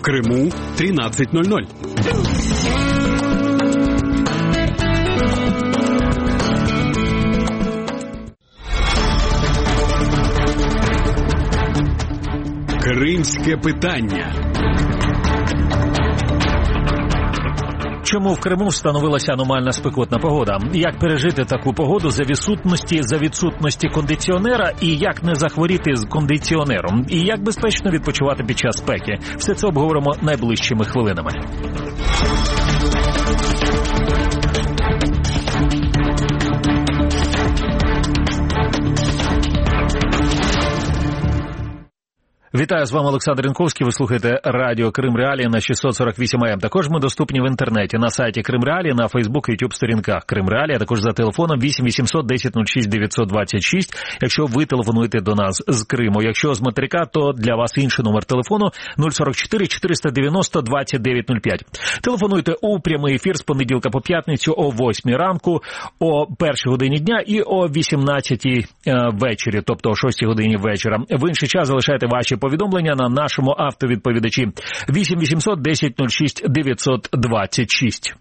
Криму 13:00. Кримське питання. Чому в Криму встановилася аномальна спекотна погода? Як пережити таку погоду за відсутності кондиціонера і як не захворіти з кондиціонером? І як безпечно відпочивати під час спеки? Все це обговоримо найближчими хвилинами. Вітаю, з вами Олександр Янковський, ви слухаєте радіо Крим Реалії на 648 АМ. Також ми доступні в інтернеті на сайті Крим Реалії, на Фейсбук, Ютуб сторінках Крим Реалії, а також за телефоном 8 800 10 06 926, якщо ви телефонуєте до нас з Криму. Якщо з материка, то для вас інший номер телефону 044 490 2905. Телефонуйте у прямий ефір з понеділка по п'ятницю о 8 ранку, о 1 годині дня і о 18 вечорі, тобто о 6 годині вечора. В інший час залишайте ваші повідомлення на нашому автовідповідачі 8 800 10 06 926.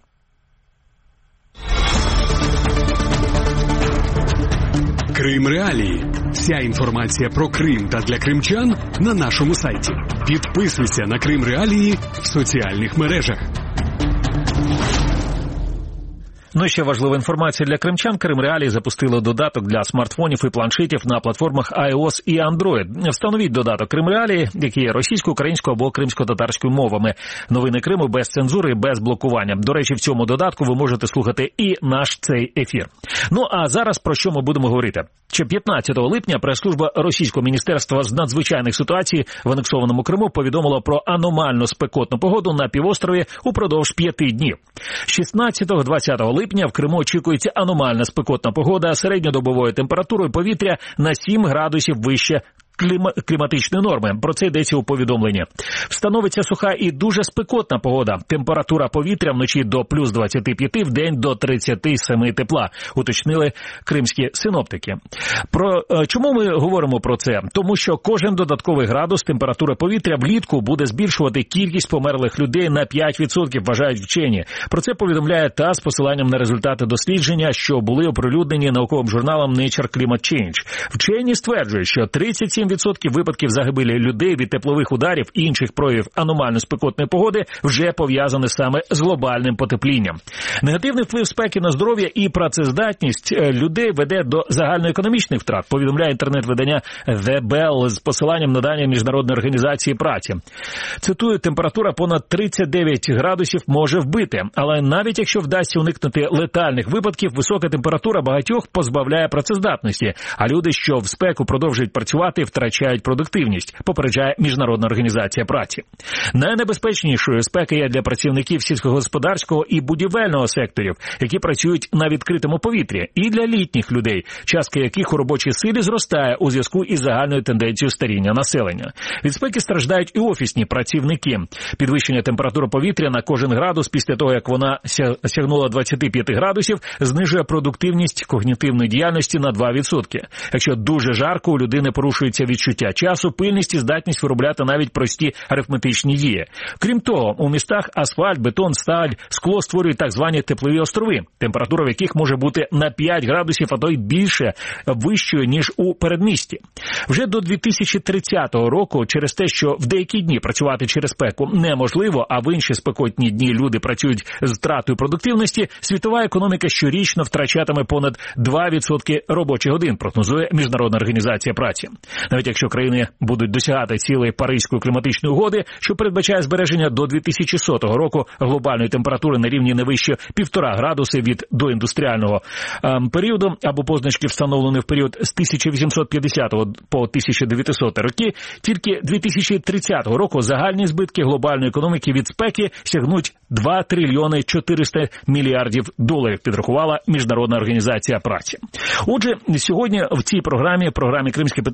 Крим Реалії. Вся інформація про Крим та для кримчан на нашому сайті. Підписуйся на Крим Реалії в соціальних мережах. Ну і ще важлива інформація для кримчан. Крим Реалії запустило додаток для смартфонів і планшетів на платформах iOS і Android. Встановіть додаток Крим Реалії, який є російською, українською або кримсько-татарською мовами. Новини Криму без цензури і без блокування. До речі, в цьому додатку ви можете слухати і наш цей ефір. Ну а зараз про що ми будемо говорити? Ще 15 липня прес-служба Російського міністерства з надзвичайних ситуацій в анексованому Криму повідомила про аномальну спекотну погоду на півострові упродовж 5 днів. 16-20 липня в Криму очікується аномальна спекотна погода середньодобовою температурою повітря на 7 градусів вище кліматичної норми. Про це йдеться у повідомленні. Встановиться суха і дуже спекотна погода. Температура повітря вночі до плюс 25, вдень до 37 тепла, уточнили кримські синоптики. Чому ми говоримо про це? Тому що кожен додатковий градус температури повітря влітку буде збільшувати кількість померлих людей на 5%, вважають вчені. Про це повідомляє ТАСС з посиланням на результати дослідження, що були оприлюднені науковим журналом Nature Climate Change. Вчені стверджують, що 37% випадків загибелі людей від теплових ударів і інших проявів аномально спекотної погоди вже пов'язані саме з глобальним потеплінням. Негативний вплив спеки на здоров'я і працездатність людей веде до загальноекономічних втрат, повідомляє інтернет-видання The Bell з посиланням на дані Міжнародної організації праці. Цитую, температура понад 39 градусів може вбити, але навіть якщо вдасться уникнути летальних випадків, висока температура багатьох позбавляє працездатності, а люди, що в спеку продовжують працювати, втрачають продуктивність, попереджає Міжнародна організація праці. Найнебезпечнішою спека є для працівників сільськогосподарського і будівельного секторів, які працюють на відкритому повітрі, і для літніх людей, частка яких у робочій силі зростає у зв'язку із загальною тенденцією старіння населення. Від спеки страждають і офісні працівники. Підвищення температури повітря на кожен градус після того, як вона сягнула 25 градусів, знижує продуктивність когнітивної діяльності на 2%. Якщо дуже жарко, у людини порушується відчуття часу, пильність і здатність виробляти навіть прості арифметичні дії. Крім того, у містах асфальт, бетон, сталь, скло створюють так звані теплові острови, температура в яких може бути на 5 градусів, а то й більше, вищою, ніж у передмісті. Вже до 2030 року, через те, що в деякі дні працювати через спеку неможливо, а в інші спекотні дні люди працюють з втратою продуктивності, світова економіка щорічно втрачатиме понад 2% робочих годин, прогнозує Міжнародна організація праці. Навіть якщо країни будуть досягати цілей Паризької кліматичної угоди, що передбачає збереження до 2100 року глобальної температури на рівні не вище 1,5 градуси від доіндустріального періоду або позначки, встановлені в період з 1850 по 1900 роки, тільки 2030 року загальні збитки глобальної економіки від спеки сягнуть 2 трильйони 400 мільярдів доларів, підрахувала Міжнародна організація праці. Отже, сьогодні в цій програмі «Кримське питання» ми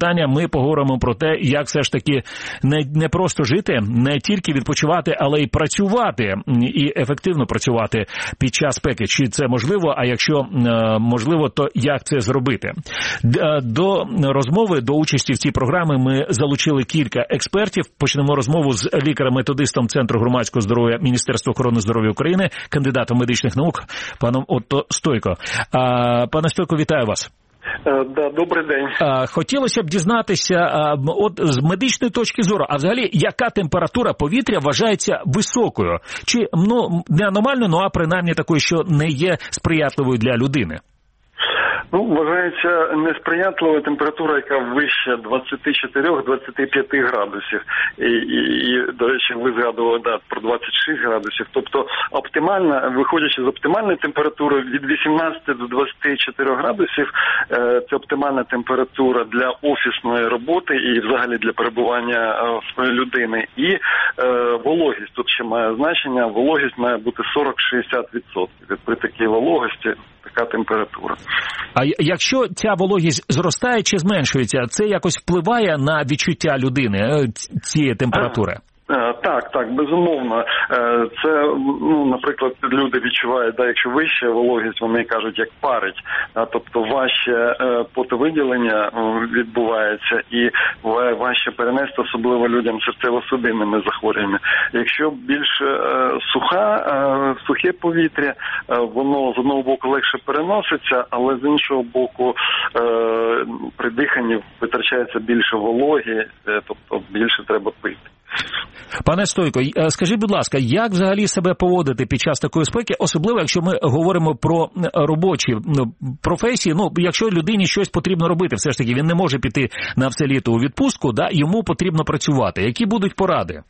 поговоримо про те, як все ж таки не просто жити, не тільки відпочивати, але й працювати, і ефективно працювати під час спеки. Чи це можливо, а якщо можливо, то як це зробити? До розмови, до участі в цій програмі ми залучили кілька експертів. Почнемо розмову з лікарем-методистом Центру громадського здоров'я Міністерства охорони здоров'я України, кандидатом медичних наук, паном Отто Стойко. Пане Стойко, вітаю вас. Добрий день. Хотілося б дізнатися, от з медичної точки зору, а взагалі, яка температура повітря вважається високою? Чи, не аномальною, а принаймні такою, що не є сприятливою для людини? Вважається несприятливою температура, яка вища 24-25 градусів. І, до речі, ви згадували про 26 градусів. Тобто, оптимальна, виходячи з оптимальної температури, від 18 до 24 градусів, це оптимальна температура для офісної роботи і взагалі для перебування людини. І вологість тут ще має значення. Вологість має бути 40-60%. При такій вологості така температура. А якщо ця вологість зростає чи зменшується, це якось впливає на відчуття людини, цієї температури? Так, безумовно. Це, наприклад, люди відчувають, якщо вища вологість, вони кажуть, як парить. Тобто важче потовиділення відбувається і важче перенести, особливо людям з серцево-судинними захворюваннями. Якщо більш сухе повітря, воно з одного боку легше переноситься, але з іншого боку при диханні витрачається більше вологі, тобто більше треба пити. Пане Стойко, скажіть, будь ласка, як взагалі себе поводити під час такої спеки, особливо, якщо ми говоримо про робочі професії, якщо людині щось потрібно робити, все ж таки він не може піти на все літо у відпустку, йому потрібно працювати. Які будуть поради?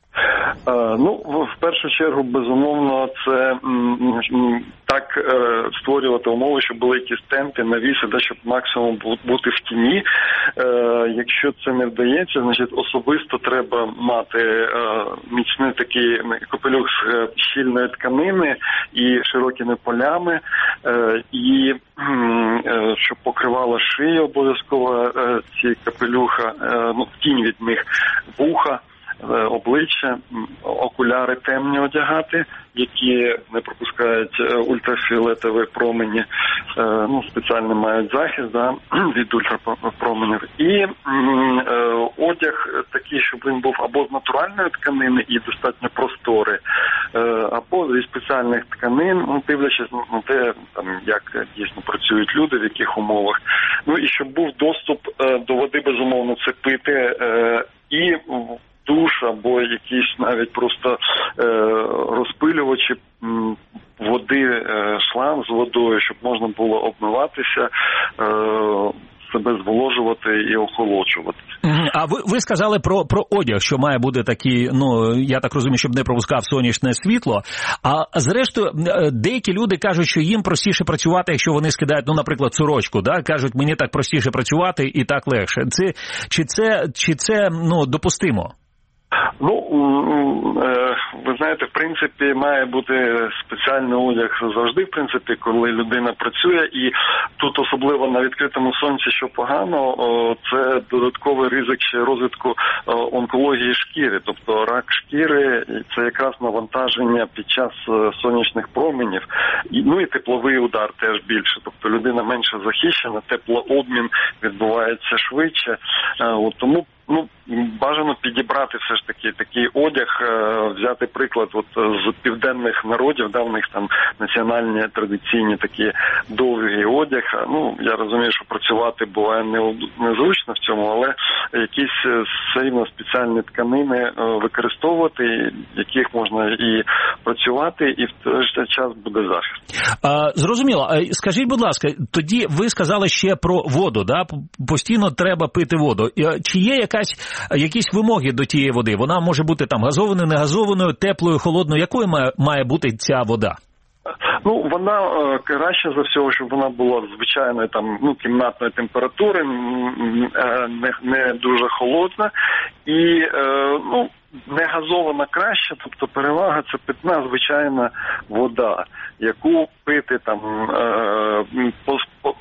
В першу чергу, безумовно, це так створювати умови, щоб були якісь тенти, навіси, щоб максимум бути в тіні. Якщо це не вдається, значить особисто треба мати міцний такий капелюх з щільної тканини і широкими полями, і щоб покривала шию обов'язково ці капелюха, в тінь від них, вуха, обличчя, окуляри темні одягати, які не пропускають ультрафіолетові промені, спеціально мають захист від ультрапроменів. І одяг такий, щоб він був або з натуральної тканини і достатньо простори, або зі спеціальних тканин, дивлячись на те, як дійсно працюють люди, в яких умовах. І щоб був доступ до води, безумовно, це пити і душ або якісь навіть просто розпилювачі води, шланг з водою, щоб можна було обмиватися, себе зволожувати і охолоджувати. А ви сказали про одяг, що має бути такий, я так розумію, щоб не пропускав сонячне світло. А зрештою, деякі люди кажуть, що їм простіше працювати, якщо вони скидають, наприклад, сорочку, кажуть, мені так простіше працювати і так легше. Чи це допустимо? Ви знаєте, в принципі, має бути спеціальний одяг завжди, в принципі, коли людина працює, і тут особливо на відкритому сонці, що погано, це додатковий ризик ще розвитку онкології шкіри, тобто рак шкіри, це якраз навантаження під час сонячних променів, і тепловий удар теж більше, тобто людина менше захищена, теплообмін відбувається швидше, тому бажано підібрати все ж таки такий одяг, взяти приклад з південних народів, в них там національні традиційні такі довгий одяг. Я розумію, що працювати буває незручно в цьому, але якісь все рівно спеціальні тканини використовувати, яких можна і працювати, і в той же час буде захист. Зрозуміло. Скажіть, будь ласка, тоді ви сказали ще про воду, постійно треба пити воду. Чи є якісь вимоги до тієї води? Вона може бути газованою, негазованою, теплою, холодною. Якою має бути ця вода? Вона краще за всього, щоб вона була звичайної кімнатної температури, не дуже холодна і не газована краще, тобто перевага це питна звичайна вода, яку пити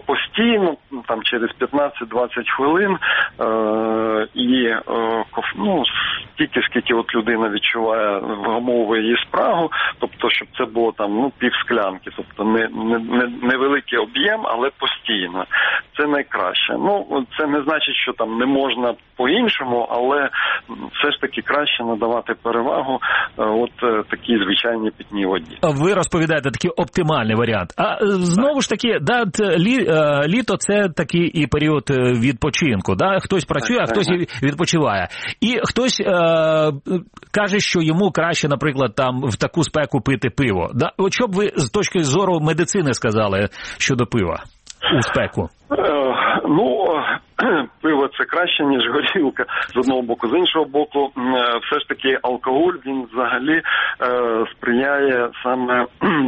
постійно, там через 15-20 хвилин, і стільки, скільки от людина відчуває, вгамовує її спрагу, тобто, щоб це було там, пів склянки, тобто невеликий об'єм, але постійно. Це найкраще. Це не значить, що там не можна по-іншому, але все ж таки краще надавати перевагу такій звичайній питній воді. Ви розповідаєте такий оптимальний варіант. А знову ж таки, літо – це такий і період відпочинку. Да? Хтось працює, а хтось відпочиває. І хтось каже, що йому краще, наприклад, там в таку спеку пити пиво. Да? От що б ви з точки зору медицини сказали щодо пива у спеку? Пиво – це краще, ніж горілка, з одного боку. З іншого боку, все ж таки алкоголь, він взагалі сприяє саме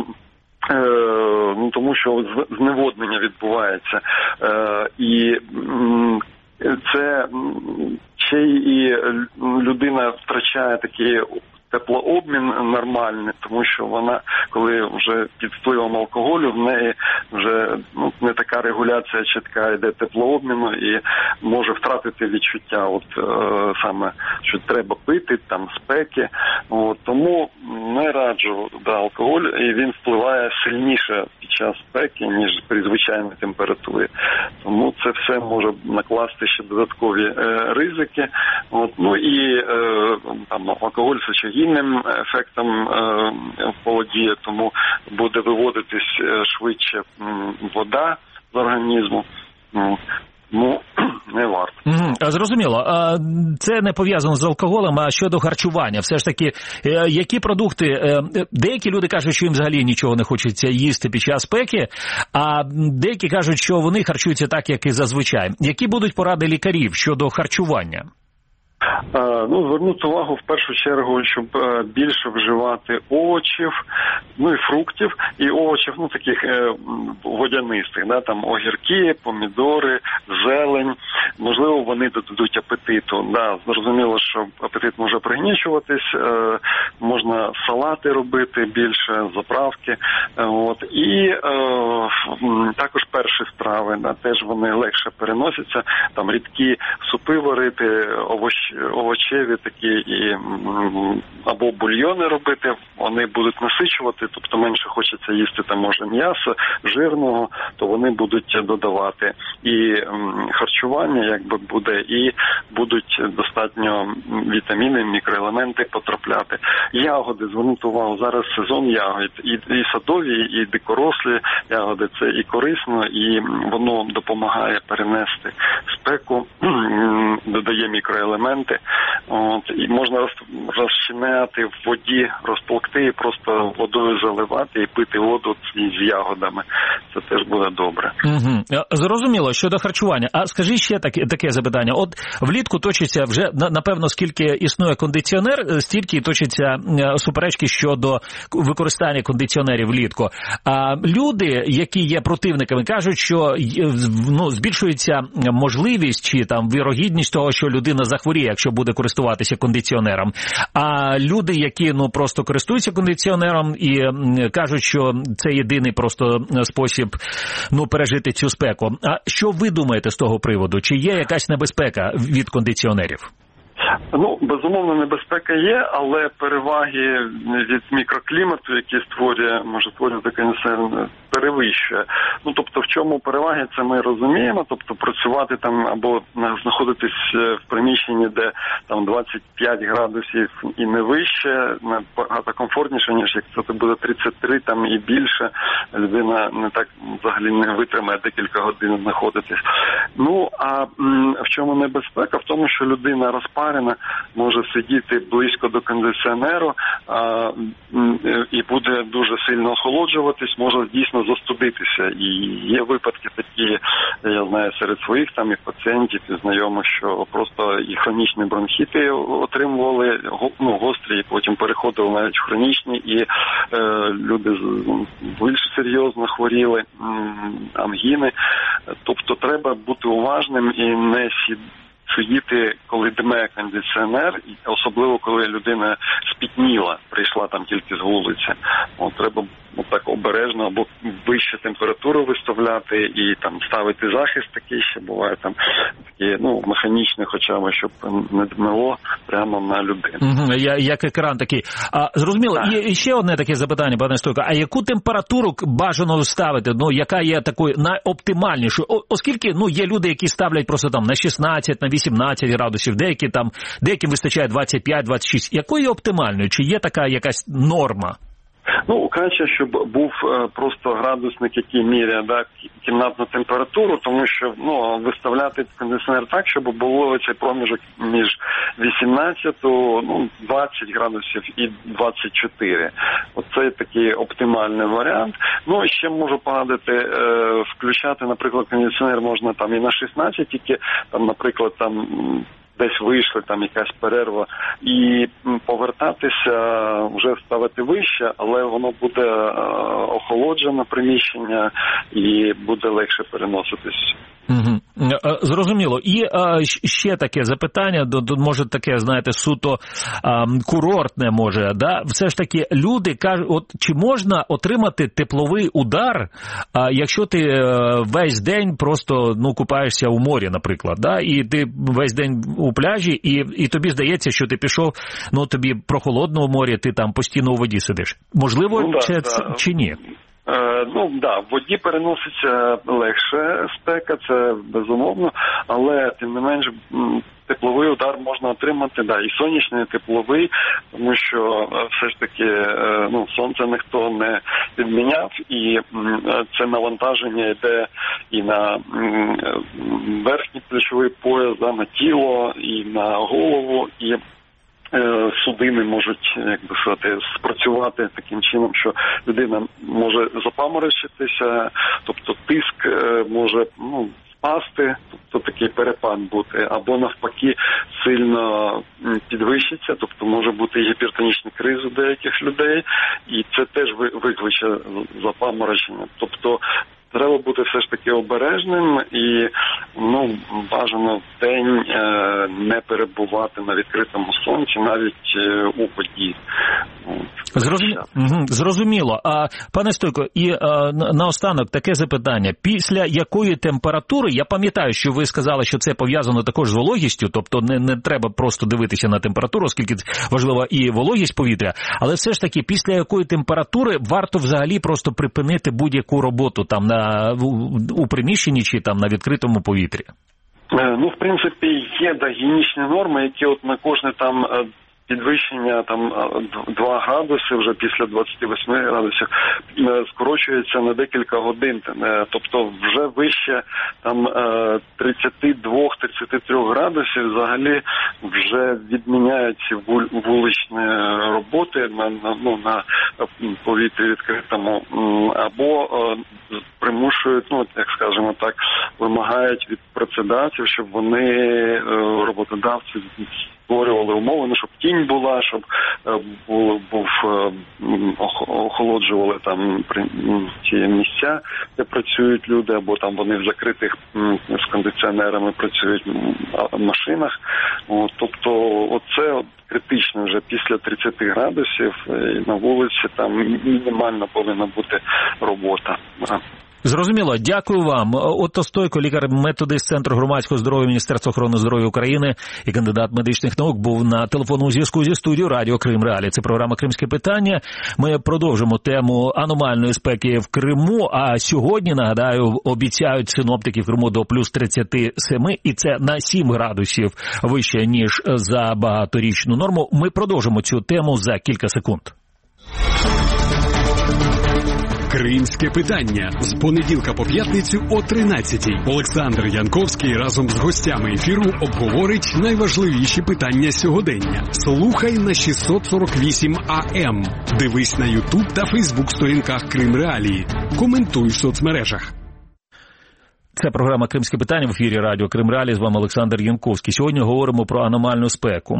тому, що зневоднення відбувається. І це ще і людина втрачає такий теплообмін нормальний, тому що вона, коли вже під впливом алкоголю, в неї вже не така регуляція чітка йде теплообміну і може втратити відчуття, саме, що треба пити, там, спеки. Тому не раджу алкоголь, і він впливає сильніше під час спеки, ніж при звичайній температурі. Тому це все може накласти ще додаткові ризики. І алкоголь сочогінним ефектом володіє, тому буде виводитись швидше вода з організму. Не варто. Зрозуміло. Це не пов'язано з алкоголем, а щодо харчування. Все ж таки, які продукти... Деякі люди кажуть, що їм взагалі нічого не хочеться їсти під час спеки, а деякі кажуть, що вони харчуються так, як і зазвичай. Які будуть поради лікарів щодо харчування? Звернути увагу в першу чергу, щоб більше вживати овочів, і фруктів, і овочів, таких водянистих, там огірки, помідори, зелень. Можливо, вони додадуть апетиту. Зрозуміло, що апетит може пригнічуватись, можна салати робити більше, заправки. І також перші страви, теж вони легше переносяться, там рідкі супи варити, овочеві такі або бульйони робити, вони будуть насичувати, тобто менше хочеться їсти там може м'ясо жирного, то вони будуть додавати. І харчування буде, і будуть достатньо вітаміни, мікроелементи потрапляти. Ягоди, звернути увагу, зараз сезон ягод, і садові, і дикорослі ягоди, це і корисно, і воно допомагає перенести спеку, додає мікроелементи. І можна розчиняти в воді, розтолкти і просто водою заливати і пити воду з ягодами. Це теж буде добре. Зрозуміло, щодо харчування. А скажіть ще таке запитання. От влітку точиться вже, напевно, скільки існує кондиціонер, стільки і точаться суперечки щодо використання кондиціонерів влітку. А люди, які є противниками, кажуть, що збільшується можливість чи там вірогідність того, що людина захворіє, якщо буде користуватися кондиціонером. А люди, які просто користуються кондиціонером і кажуть, що це єдиний просто спосіб пережити цю спеку. А що ви думаєте з того приводу? Чи є якась небезпека від кондиціонерів? Безумовно, небезпека є, але переваги від мікроклімату, який може створювати кондиціонер, перевищує. Тобто, в чому переваги, це ми розуміємо. Тобто, працювати там або знаходитись в приміщенні, де там 25 градусів і не вище, набагато комфортніше, ніж як це буде 33 там і більше. Людина не так взагалі не витримає декілька годин знаходитись. А в чому небезпека? В тому, що людина розпарена, може сидіти близько до кондиціонеру і буде дуже сильно охолоджуватись, може дійсно застудитися. І є випадки такі, я знаю, серед своїх там і пацієнтів, і знайомих, що просто і хронічні бронхіти отримували, гострі, і потім переходили навіть в хронічні, і люди більш серйозно хворіли, ангіни. Тобто треба бути уважним і не сидіти, коли дме кондиціонер, особливо коли людина спітніла, прийшла там тільки з вулиці. Треба так обережно або вище температуру виставляти і там ставити захист такий, ще буває там такі, механічний хоча б, щоб не дмило прямо на людину. Як екран такий. Зрозуміло, і ще одне таке запитання, пане Стойко, а яку температуру бажано ставити? Яка є такою найоптимальнішою? Оскільки, є люди, які ставлять просто там на 16, на 18 градусів, деяким вистачає 25-26. Якою є оптимальною? Чи є така якась норма? Краще, щоб був просто градусник, який міряє кімнатну температуру, тому що виставляти кондиціонер так, щоб було цей проміжок між 18, 20 градусів і 24. Оце такий оптимальний варіант. Ще можу порадити включати, наприклад, кондиціонер можна там і на 16, тільки там, наприклад, там десь вийшли, там якась перерва, і повертатися, вже ставити вище, але воно буде охолоджене приміщення і буде легше переноситись. Зрозуміло. І ще таке запитання, може таке, знаєте, суто курортне може, да? Все ж таки люди кажуть, чи можна отримати тепловий удар, якщо ти весь день просто купаєшся у морі, наприклад, да? І ти весь день у пляжі, і тобі здається, що ти пішов, тобі прохолодно у морі, ти там постійно у воді сидиш. Можливо, чи ні? В воді переноситься легше спека, це безумовно, але тим не менш тепловий удар можна отримати, і сонячний, і тепловий, тому що все ж таки сонце ніхто не відміняв, і це навантаження йде і на верхній плечовий пояс, на тіло, і на голову, і судини можуть, спрацювати таким чином, що людина може запаморочитися, тобто тиск може спасти, тобто такий перепад бути, або навпаки сильно підвищиться, тобто може бути і гіпертонічний криз у деяких людей, і це теж викличе запаморочення. Тобто треба бути все ж таки обережним і, бажано в день не перебувати на відкритому сонці, навіть у воді. Зрозуміло. Пане Стойко, і наостанок таке запитання. Після якої температури, я пам'ятаю, що ви сказали, що це пов'язано також з вологістю, тобто не треба просто дивитися на температуру, оскільки важлива і вологість повітря, але все ж таки після якої температури варто взагалі просто припинити будь-яку роботу там у приміщенні чи там на відкритому повітрі? В принципі, є гігієнічні норми, які на кожне там підвищення 2 градуси вже після 28 градусів скорочується на декілька годин. Тобто вже вище 32-33 градусів взагалі вже відміняють ці вуличні роботи на повітрі відкритому, або примушують, скажімо так, вимагають від працедавців, щоб вони, роботодавці, створювали умови, щоб тінь була, щоб охолоджували там ці місця, де працюють люди, або там вони в закритих з кондиціонерами працюють машинах. Тобто оце критично вже після 30 градусів на вулиці там мінімально повинна бути робота. Зрозуміло. Дякую вам. Отто Стойко, лікар-методист Центру громадського здоров'я Міністерства охорони здоров'я України і кандидат медичних наук, був на телефонному зв'язку зі студією Радіо Крим Реалі. Це програма «Кримське питання». Ми продовжимо тему аномальної спеки в Криму, а сьогодні, нагадаю, обіцяють синоптики в Криму до плюс 37, і це на 7 градусів вище, ніж за багаторічну норму. Ми продовжимо цю тему за кілька секунд. Кримське питання з понеділка по п'ятницю о 13-й. Олександр Янковський разом з гостями ефіру обговорить найважливіші питання сьогодення. Слухай на 648 АМ. Дивись на Ютуб та Фейсбук сторінках Крим Реалії. Коментуй в соцмережах. Це програма «Кримське питання» в ефірі Радіо Крим Реалії. З вами Олександр Янковський. Сьогодні говоримо про аномальну спеку.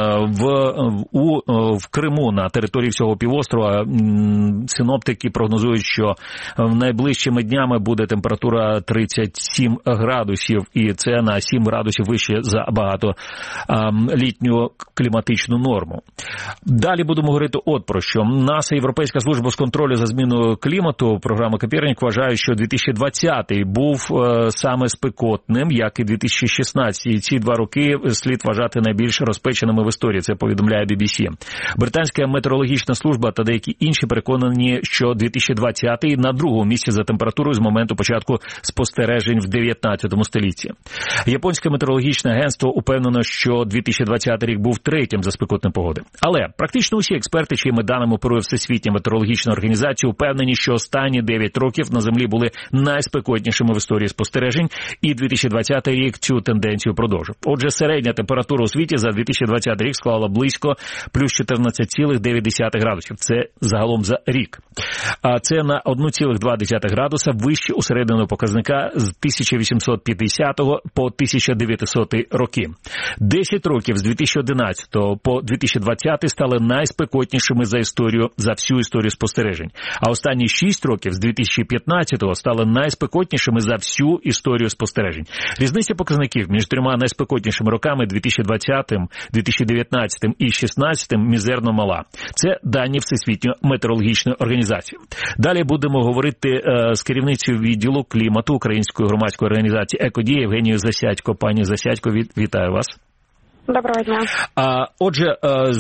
В Криму, на території всього півострова, синоптики прогнозують, що найближчими днями буде температура 37 градусів, і це на 7 градусів вище за багатолітню кліматичну норму. Далі будемо говорити от про що. НАСА, Європейська служба з контролю за зміною клімату, програма Копернік, вважає, що 2020 був саме спекотним, як і 2016. І ці 2 роки слід вважати найбільш розпеченими в історії, це повідомляє BBC. Британська метеорологічна служба та деякі інші переконані, що 2020 на другому місці за температурою з моменту початку спостережень в 19 столітті. Японське метеорологічне агентство упевнено, що 2020 рік був третім за спекотної погоди. Але практично усі експерти, чиїми даними оперує Всесвітня метеорологічна організація, упевнені, що останні 9 років на Землі були найспекотнішими в історії спостережень, і 2020 рік цю тенденцію продовжив. Отже, середня температура у світі за 2020 рік склала близько плюс 14,9 градусів. Це загалом за рік. А це на 1,2 градуса вище усередненого показника з 1850 по 1900 роки. 10 років з 2011 по 2020 стали найспекотнішими за всю історію спостережень. А останні 6 років з 2015 стали найспекотнішими за всю історію спостережень. Різниця показників між трьома найспекотнішими роками 2020, 2019 і 2016 мізерно мала. Це дані Всесвітньої метеорологічної організації. Далі будемо говорити з керівницею відділу клімату Української громадської організації «Екодія» Євгенією Засядько. Пані Засядько, вітаю вас. Доброго дня. Отже,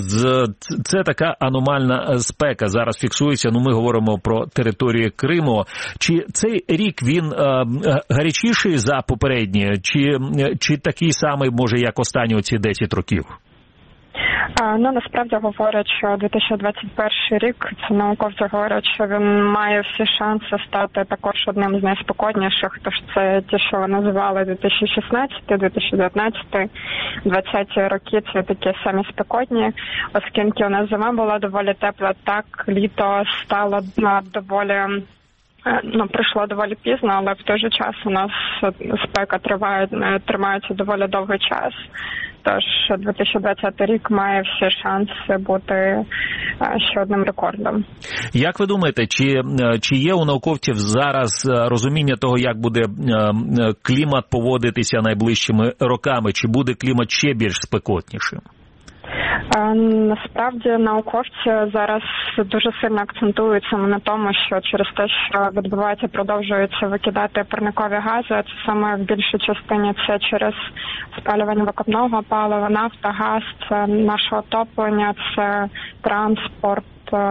це така аномальна спека зараз фіксується. Ми говоримо про територію Криму. Чи цей рік він гарячіший за попередні, чи такий самий, може, як останні оці 10 років? Насправді говорять, що 2021 рік, це науковці говорять, що він має всі шанси стати також одним з найспекотніших, тож це ті, що називали 2016, 2019, 2020 роки, це такі самі спекотні, оскільки у нас зима була доволі тепла, так літо стало доволі... прийшло доволі пізно, але в той же час у нас спека тримається доволі довгий час. Тож 2020 рік має всі шанси бути ще одним рекордом. Як ви думаєте, чи є у науковців зараз розуміння того, як буде клімат поводитися найближчими роками? Чи буде клімат ще більш спекотнішим? Насправді науковці зараз дуже сильно акцентуються на тому, що через те, що відбувається, продовжується викидати парникові гази, це саме в більшій частині це через спалювання викопного палива, нафта, газ, це наше отоплення, це транспорт,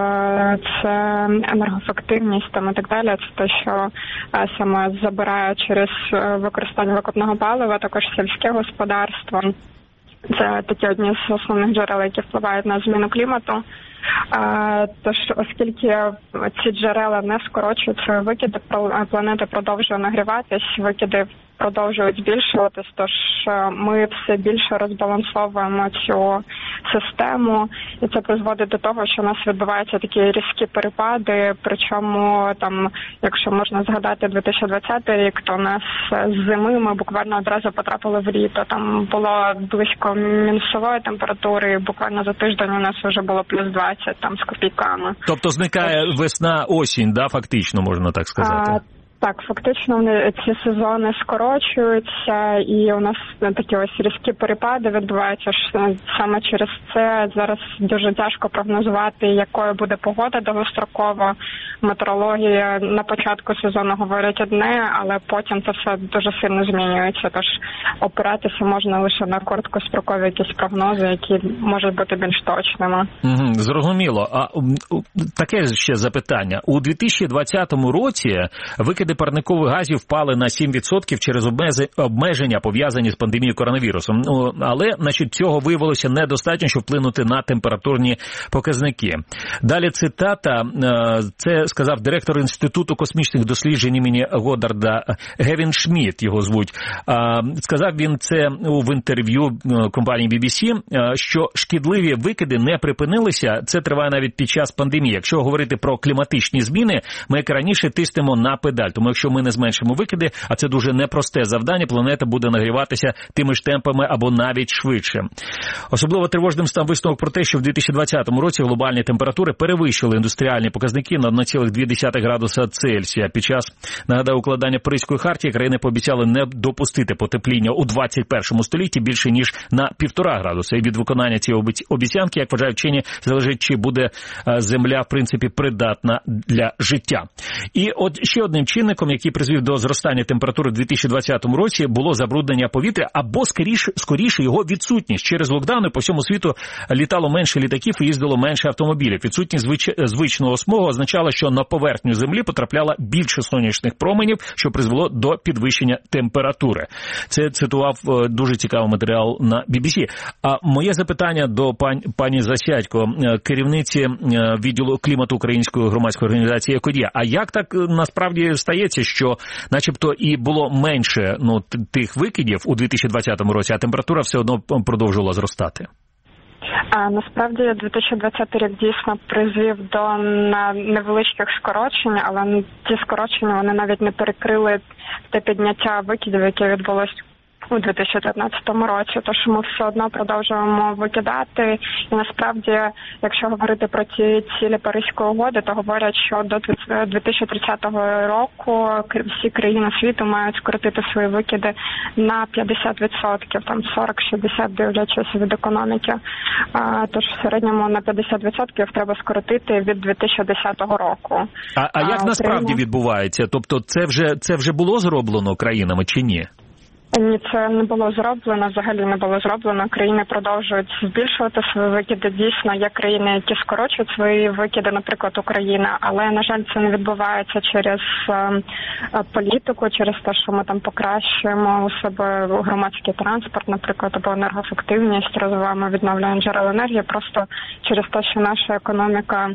це енергоефективність і так далі. Це те, що саме забирає через використання викопного палива, також сільське господарство. Це такі одні з основних джерел, які впливають на зміну клімату. Тож, оскільки ці джерела не скорочуються, викиди планети продовжує нагріватись, викиди продовжують збільшуватись, тож ми все більше розбалансовуємо цю систему, і це призводить до того, що у нас відбуваються такі різкі перепади, причому там, якщо можна згадати 2020 рік, то у нас з зими ми буквально одразу потрапили в літо, там було близько мінусової температури, і буквально за тиждень у нас вже було плюс 20 там з копійками. Тобто зникає весна-осінь, да, фактично, можна так сказати? Так, фактично ці сезони скорочуються, і у нас такі ось різкі перепади відбуваються. Саме через це зараз дуже тяжко прогнозувати, якою буде погода довгостроково. Метеорологія на початку сезону говорять одне, але потім це все дуже сильно змінюється. Тож опиратися можна лише на короткострокові якісь прогнози, які можуть бути більш точними. Зрозуміло. А таке ще запитання. У 2020 році викиди парникових газів впали на 7% через обмеження, пов'язані з пандемією коронавірусом. Але, цього виявилося недостатньо, щоб вплинути на температурні показники. Далі цитата, це сказав директор Інституту космічних досліджень імені Годдарда Гевін Шмідт, його звуть. Сказав він це в інтерв'ю компанії BBC, що шкідливі викиди не припинилися, це триває навіть під час пандемії. Якщо говорити про кліматичні зміни, ми як раніше тиснемо на педаль, Тому якщо ми не зменшимо викиди, а це дуже непросте завдання, планета буде нагріватися тими ж темпами або навіть швидше. Особливо тривожним став висновок про те, що в 2020 році глобальні температури перевищили індустріальні показники на 1,2 градуса Цельсія. Під час, нагадаю, укладання Паризької хартії країни пообіцяли не допустити потепління у 21 столітті більше, ніж на 1,5 градуса. І від виконання цієї обіцянки, як вважають вчені, залежить, чи буде Земля, в принципі, придатна для життя. І от ще одним чинником, який призвів до зростання температури в 2020 році, було забруднення повітря або, скоріше, його відсутність. Через локдауни по всьому світу літало менше літаків і їздило менше автомобілів. Відсутність звичного смогу означала, що на поверхню Землі потрапляло більше сонячних променів, що призвело до підвищення температури. Це цитував дуже цікавий матеріал на BBC. А моє запитання до пані Засядько, керівниці відділу клімату Української громадської організації «Екодія». А як так насправді стається, що начебто і було менше тих викидів у 2020 році, а температура все одно продовжувала зростати? Насправді 2020 рік дійсно призвів до невеличких скорочень, але ті скорочення вони навіть не перекрили те підняття викидів, яке відбулось у 2019 році, тож ми все одно продовжуємо викидати. І насправді, якщо говорити про ті цілі Паризької угоди, то говорять, що до 2030 року всі країни світу мають скоротити свої викиди на 50%, там 40-60, дивлячись від економіки. Тож в середньому на 50% треба скоротити від 2010 року. А як насправді відбувається? Тобто це вже було зроблено країнами чи ні? Ні, це не було зроблено, взагалі не було зроблено. Країни продовжують збільшувати свої викиди. Дійсно, є країни, які скорочують свої викиди, наприклад, Україна, але, на жаль, це не відбувається через політику, через те, що ми там покращуємо у себе громадський транспорт, наприклад, або енергоефективність, розвиваємо відновлювані джерела енергії, просто через те, що наша економіка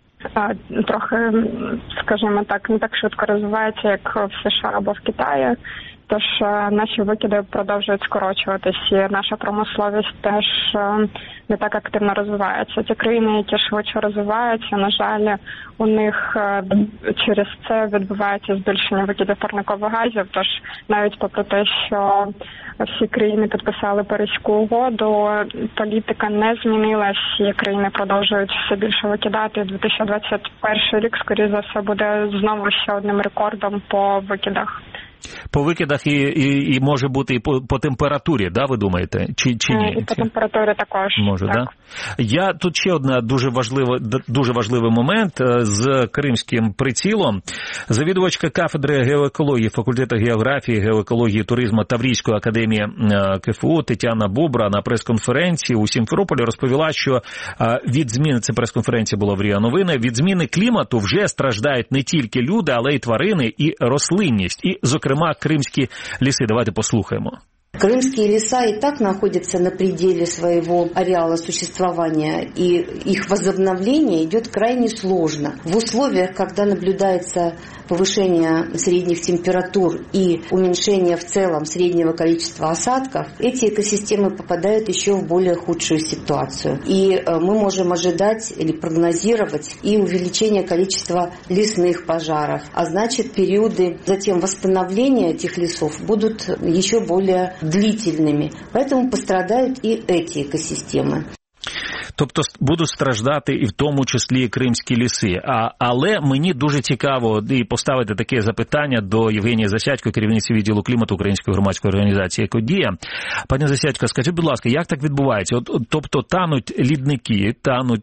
трохи, скажімо так, не так швидко розвивається, як в США або в Китаї. Тож наші викиди продовжують скорочуватись, і наша промисловість теж не так активно розвивається. Ті країни, які швидше розвиваються, на жаль, у них через це відбувається збільшення викидів парникових газів. Тож навіть попри те, що всі країни підписали Паризьку угоду, політика не змінилась, і країни продовжують все більше викидати. 2021 рік, скоріше за все, буде знову ще одним рекордом по викидах. По викидах і може бути і по температурі, да, ви думаєте? Чи ні? І по температурі також. Може, так? Да? Я тут ще одна дуже важливий момент з кримським прицілом. Завідувачка кафедри геоекології факультету географії, геоекології, туризму Таврійської академії КФУ Тетяна Бобра на прес-конференції у Сімферополі розповіла, що від зміни, це прес-конференція була в РІА Новини, від зміни клімату вже страждають не тільки люди, але й тварини і рослинність. І, зокрема, кримські ліси. Давайте послухаємо. Крымские леса и так находятся на пределе своего ареала существования, и их возобновление идет крайне сложно. В условиях, когда наблюдается повышение средних температур и уменьшение в целом среднего количества осадков, эти экосистемы попадают еще в более худшую ситуацию. И мы можем ожидать или прогнозировать и увеличение количества лесных пожаров. А значит, периоды затем восстановления этих лесов будут еще более длительными. Поэтому пострадают и эти экосистемы. Тобто будуть страждати і в тому числі кримські ліси. Але мені дуже цікаво і поставити таке запитання до Євгенії Засядько, керівниці відділу клімату Української громадської організації «Екодія». Пані Засядько, скажіть, будь ласка, як так відбувається? Тобто тануть лідники,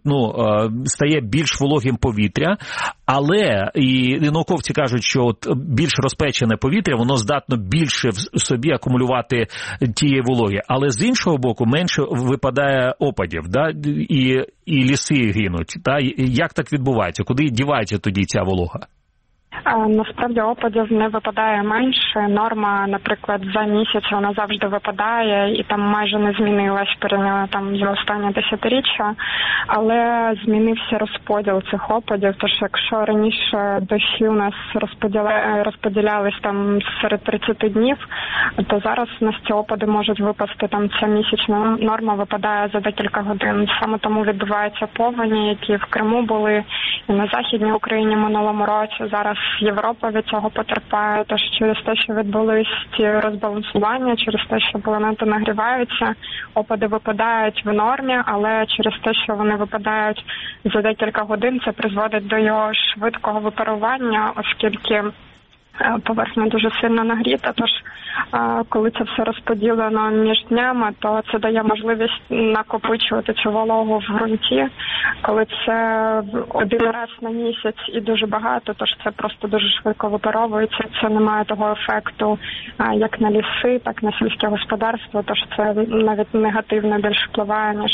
стає більш вологим повітря, але і науковці кажуть, що більш розпечене повітря, воно здатно більше в собі акумулювати тієї вологи. Але з іншого боку, менше випадає опадів, да? І ліси гинуть. Та? Як так відбувається? Куди дівається тоді ця волога? Насправді опадів не випадає менше. Норма, наприклад, за місяць вона завжди випадає і там майже не змінилась порівняно там за останнє десятиріччя, але змінився розподіл цих опадів. Тож якщо раніше дощі у нас розподілялись там серед 30 днів, то зараз у нас ці опади можуть випасти, там ця місячна норма випадає за декілька годин. Саме тому відбуваються повені, які в Криму були і на Західній Україні минулому році. Зараз Європа від цього потерпає, тож через те, що відбулись ті розбалансування, через те, що планети нагріваються, опади випадають в нормі, але через те, що вони випадають за декілька годин, це призводить до його швидкого випарування, оскільки поверхня дуже сильно нагріта, тож коли це все розподілено між днями, то це дає можливість накопичувати цю вологу в ґрунті. Коли це один раз на місяць і дуже багато, тож це просто дуже швидко випаровується. Це не має того ефекту, як на ліси, так на сільське господарство, тож це навіть негативно більш впливає, ніж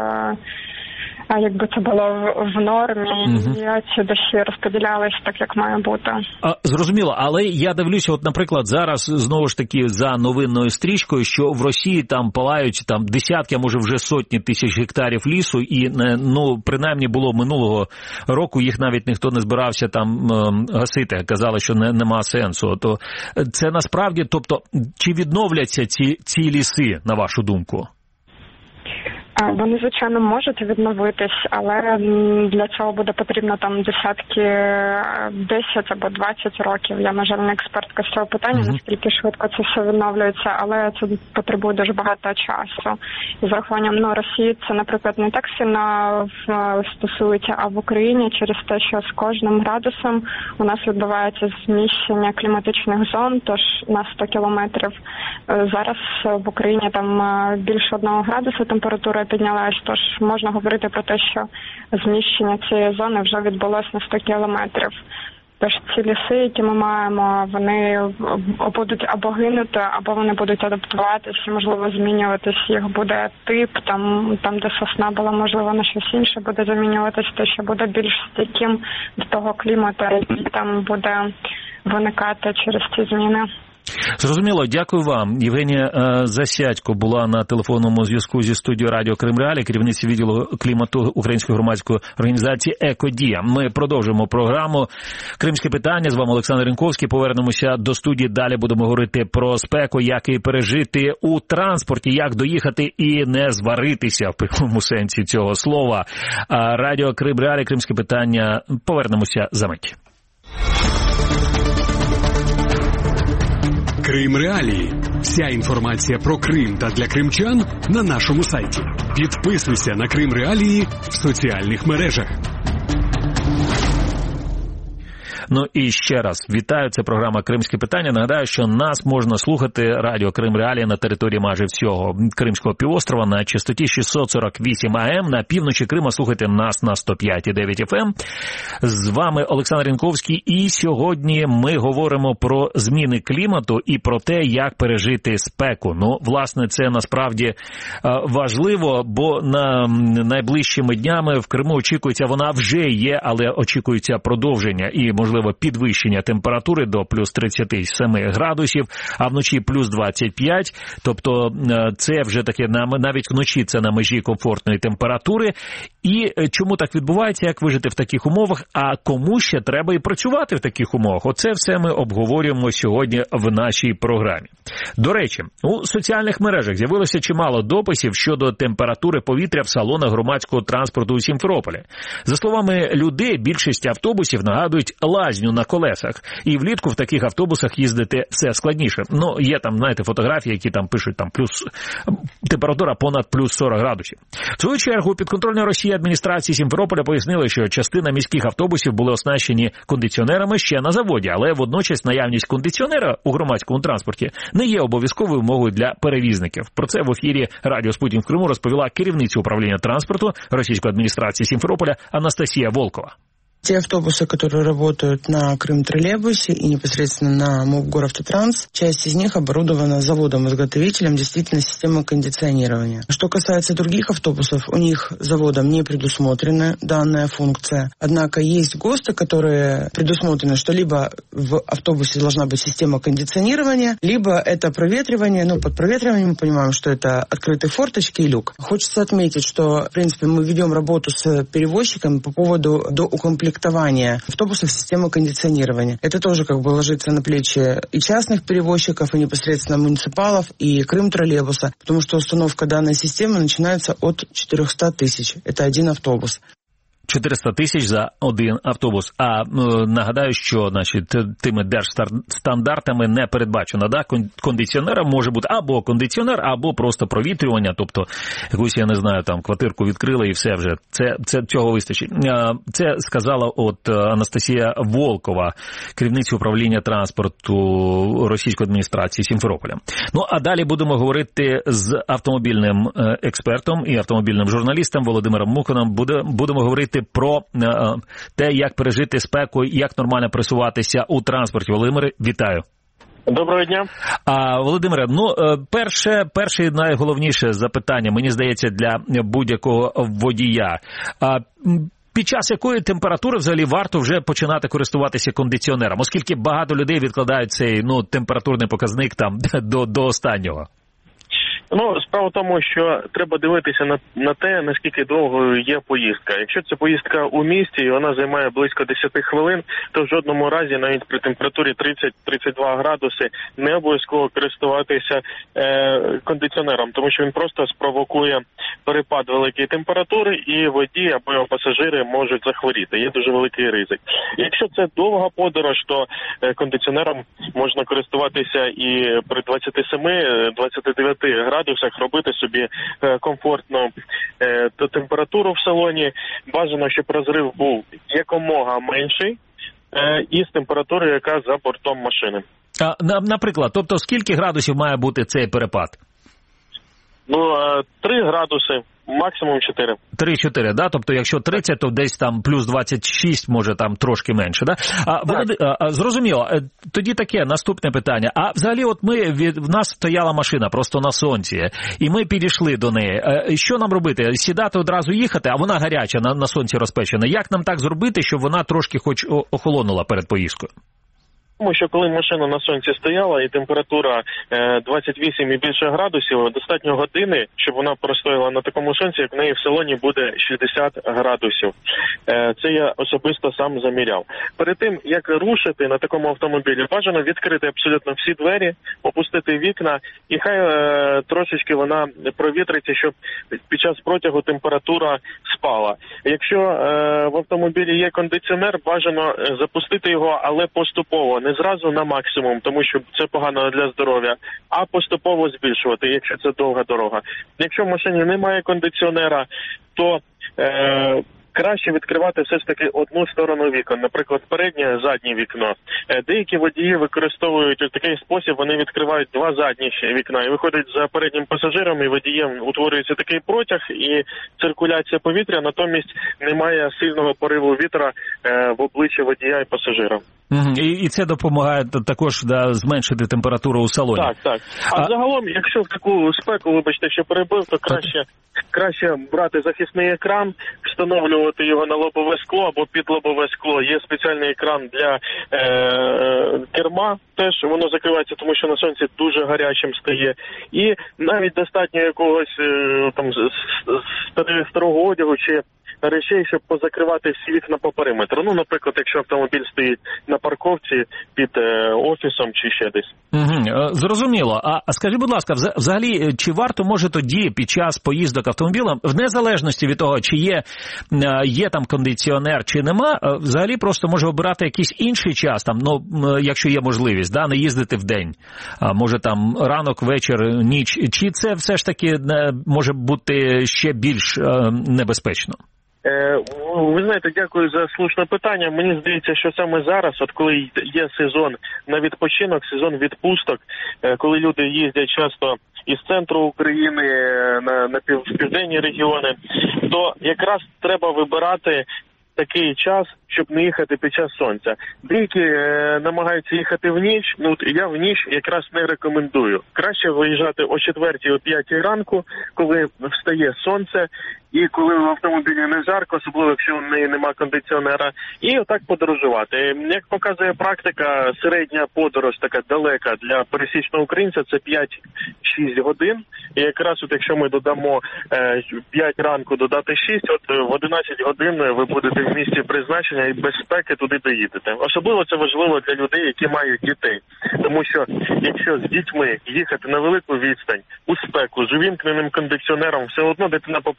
якби це було в нормі, і ці дощі розподілялись так, як має бути. Зрозуміло, але я дивлюся, от, наприклад, зараз, знову ж таки, за новинною стрічкою, що в Росії там палають десятки, а може вже сотні тисяч гектарів лісу, і, принаймні було минулого року, їх навіть ніхто не збирався там гасити, казали, що нема сенсу. То це насправді, тобто, чи відновляться ці ліси, на вашу думку? Вони, звичайно, можуть відновитись, але для цього буде потрібно там десятки, 10 або 20 років. Я, на жаль, не експертка з цього питання, наскільки швидко це все відновлюється, але це потребує дуже багато часу. І з урахуванням Росії це, наприклад, не так сильно стосується, а в Україні через те, що з кожним градусом у нас відбувається зміщення кліматичних зон, тож на 100 кілометрів. Зараз в Україні там більше 1 градуса температура піднялась, тож можна говорити про те, що зміщення цієї зони вже відбулося на 100 кілометрів. Тож ці ліси, які ми маємо, вони будуть або гинути, або вони будуть адаптуватися, можливо, змінюватись. Їх буде тип, там де сосна була, можливо, на щось інше буде замінюватись, те, що буде більш стійким до того клімату, який там буде виникати через ці зміни. Зрозуміло, дякую вам. Євгенія Засядько була на телефонному зв'язку зі студією Радіо Крим Реалії, керівниця відділу клімату Української громадської організації «Екодія». Ми продовжуємо програму «Кримське питання». З вами Олександр Янковський. Повернемося до студії. Далі будемо говорити про спеку, як її пережити у транспорті, як доїхати і не зваритися в прямому сенсі цього слова. Радіо Крим Реалії, «Кримське питання». Повернемося за мить. Крим Реалії. Вся інформація про Крим та для кримчан на нашому сайті. Підписуйся на Крим Реалії в соціальних мережах. Ну і ще раз вітаю, це програма «Кримське питання». Нагадаю, що нас можна слухати радіо Крим Реалії на території майже всього Кримського півострова на частоті 648 АМ. На півночі Крима слухайте нас на 105,9 FM. З вами Олександр Янковський, і сьогодні ми говоримо про зміни клімату і про те, як пережити спеку. Ну, власне, це насправді важливо, бо найближчими днями в Криму очікується, вона вже є, але очікується продовження і, можливо, підвищення температури до плюс 37 градусів, а вночі плюс 25. Тобто це вже таке, навіть вночі це на межі комфортної температури. І чому так відбувається, як вижити в таких умовах, а кому ще треба і працювати в таких умовах? Оце все ми обговорюємо сьогодні в нашій програмі. До речі, у соціальних мережах з'явилося чимало дописів щодо температури повітря в салонах громадського транспорту у Сімферополі. За словами людей, більшість автобусів нагадують лазню на колесах. І влітку в таких автобусах їздити все складніше. Ну, є там, знаєте, фотографії, які там пишуть, там температура понад плюс 40 градусів. В свою чергу, підконтрольна Росії адміністрації Сімферополя пояснили, що частина міських автобусів були оснащені кондиціонерами ще на заводі, але водночас наявність кондиціонера у громадському транспорті не є обов'язковою вимогою для перевізників. Про це в ефірі Радіо Спутник в Криму розповіла керівниця управління транспорту російської адміністрації Сімферополя Анастасія Волкова. Те автобусы, которые работают на Крым-троллейбусе и непосредственно на МУП «Горавтотранс», часть из них оборудована заводом-изготовителем действительно системой кондиционирования. Что касается других автобусов, у них заводом не предусмотрена данная функция. Однако есть ГОСТы, которые предусмотрены, что либо в автобусе должна быть система кондиционирования, либо это проветривание. Ну, под проветриванием мы понимаем, что это открытые форточки и люк. Хочется отметить, что, в принципе, мы ведем работу с перевозчиками по поводу доукомплектования автобусов системы кондиционирования. Это тоже ложится на плечи и частных перевозчиков, и непосредственно муниципалов, и Крым-троллейбуса, потому что установка данной системы начинается от 400 тысяч. Это один автобус. 400 тисяч за один автобус. А нагадаю, що тими держстандартами не передбачено. Да? Кондиціонером може бути або кондиціонер, або просто провітрювання, тобто якусь, я не знаю, там квартирку відкрили і все вже. Це цього вистачить. Це сказала Анастасія Волкова, керівниця управління транспорту російської адміністрації Сімферополя. Ну, а далі будемо говорити з автомобільним експертом і автомобільним журналістом Володимиром Мухином. Будемо говорити про те, як пережити спеку, як нормально пересуватися у транспорті. Володимире, вітаю. Доброго дня. Володимире, перше найголовніше запитання, мені здається, для будь-якого водія. Під час якої температури взагалі варто вже починати користуватися кондиціонером, оскільки багато людей відкладають цей температурний показник там до останнього? Справа в тому, що треба дивитися на те, наскільки довго є поїздка. Якщо це поїздка у місті і вона займає близько 10 хвилин, то в жодному разі навіть при температурі 30-32 градуси не обов'язково користуватися кондиціонером, тому що він просто спровокує перепад великої температури і водій або його пасажири можуть захворіти. Є дуже великий ризик. Якщо це довга подорож, то кондиціонером можна користуватися і при 27-29 градусах, робити собі комфортну температуру в салоні. Бажано, щоб розрив був якомога менший із температурою, яка за бортом машини. Наприклад, тобто скільки градусів має бути цей перепад? 3 градуси. Максимум 4. 3-4, да? Тобто, якщо 30, то десь там плюс 26, може там трошки менше, да? Зрозуміло. Тоді таке, наступне питання. А взагалі, в нас стояла машина просто на сонці, і ми підійшли до неї. Що нам робити? Сідати одразу їхати, а вона гаряча, на сонці розпечена. Як нам так зробити, щоб вона трошки хоч охолонула перед поїздкою? Тому що коли машина на сонці стояла і температура 28 і більше градусів, достатньо години, щоб вона простояла на такому сонці, як в неї в салоні буде 60 градусів. Це я особисто сам заміряв. Перед тим, як рушити на такому автомобілі, бажано відкрити абсолютно всі двері, опустити вікна, і хай трошечки вона провітриться, щоб під час протягу температура спала. Якщо в автомобілі є кондиціонер, бажано запустити його, але поступово. Не зразу на максимум, тому що це погано для здоров'я, а поступово збільшувати, якщо це довга дорога. Якщо в машині немає кондиціонера, то краще відкривати все ж таки одну сторону вікон, наприклад, переднє, заднє вікно. Деякі водії використовують ось такий спосіб, вони відкривають 2 задніх вікна і виходять за переднім пасажиром, і водієм утворюється такий протяг і циркуляція повітря, натомість немає сильного пориву вітра в обличчя водія і пасажира. І це допомагає також зменшити температуру у салоні. Так. А загалом, якщо в таку спеку, вибачте, що перебив, то краще брати захисний екран, встановлювати його на лобове скло або під лобове скло. Є спеціальний екран для керма, теж воно закривається, тому що на сонці дуже гарячим стає. І навіть достатньо якогось старого одягу чи речей, щоб позакривати всі вікна по периметру. Наприклад, якщо автомобіль стоїть на парковці під офісом чи ще десь. Зрозуміло. А скажіть, будь ласка, взагалі, чи варто може тоді під час поїздок автомобілем, в незалежності від того, чи є там кондиціонер, чи нема, взагалі просто може обирати якийсь інший час, там, якщо є можливість, не їздити в день, може там ранок, вечір, ніч, чи це все ж таки може бути ще більш небезпечно? Ви знаєте, дякую за слушне питання. Мені здається, що саме зараз, коли є сезон на відпочинок, сезон відпусток, коли люди їздять часто із центру України на південні регіони, то якраз треба вибирати такий час, щоб не їхати під час сонця. Деякі намагаються їхати в ніч, я в ніч якраз не рекомендую. Краще виїжджати о 4-й, о 5-й ранку, коли встає сонце, і коли в автомобілі не жарко, особливо якщо в неї нема кондиціонера, і отак подорожувати. Як показує практика, середня подорож така далека для пересічного українця – це 5-6 годин. І якраз якщо ми додамо 5 ранку, додати 6, в 11 годин ви будете в місці призначення і без спеки туди доїдете. Особливо це важливо для людей, які мають дітей. Тому що якщо з дітьми їхати на велику відстань, у спеку, з увімкненим кондиціонером, все одно дитина попросить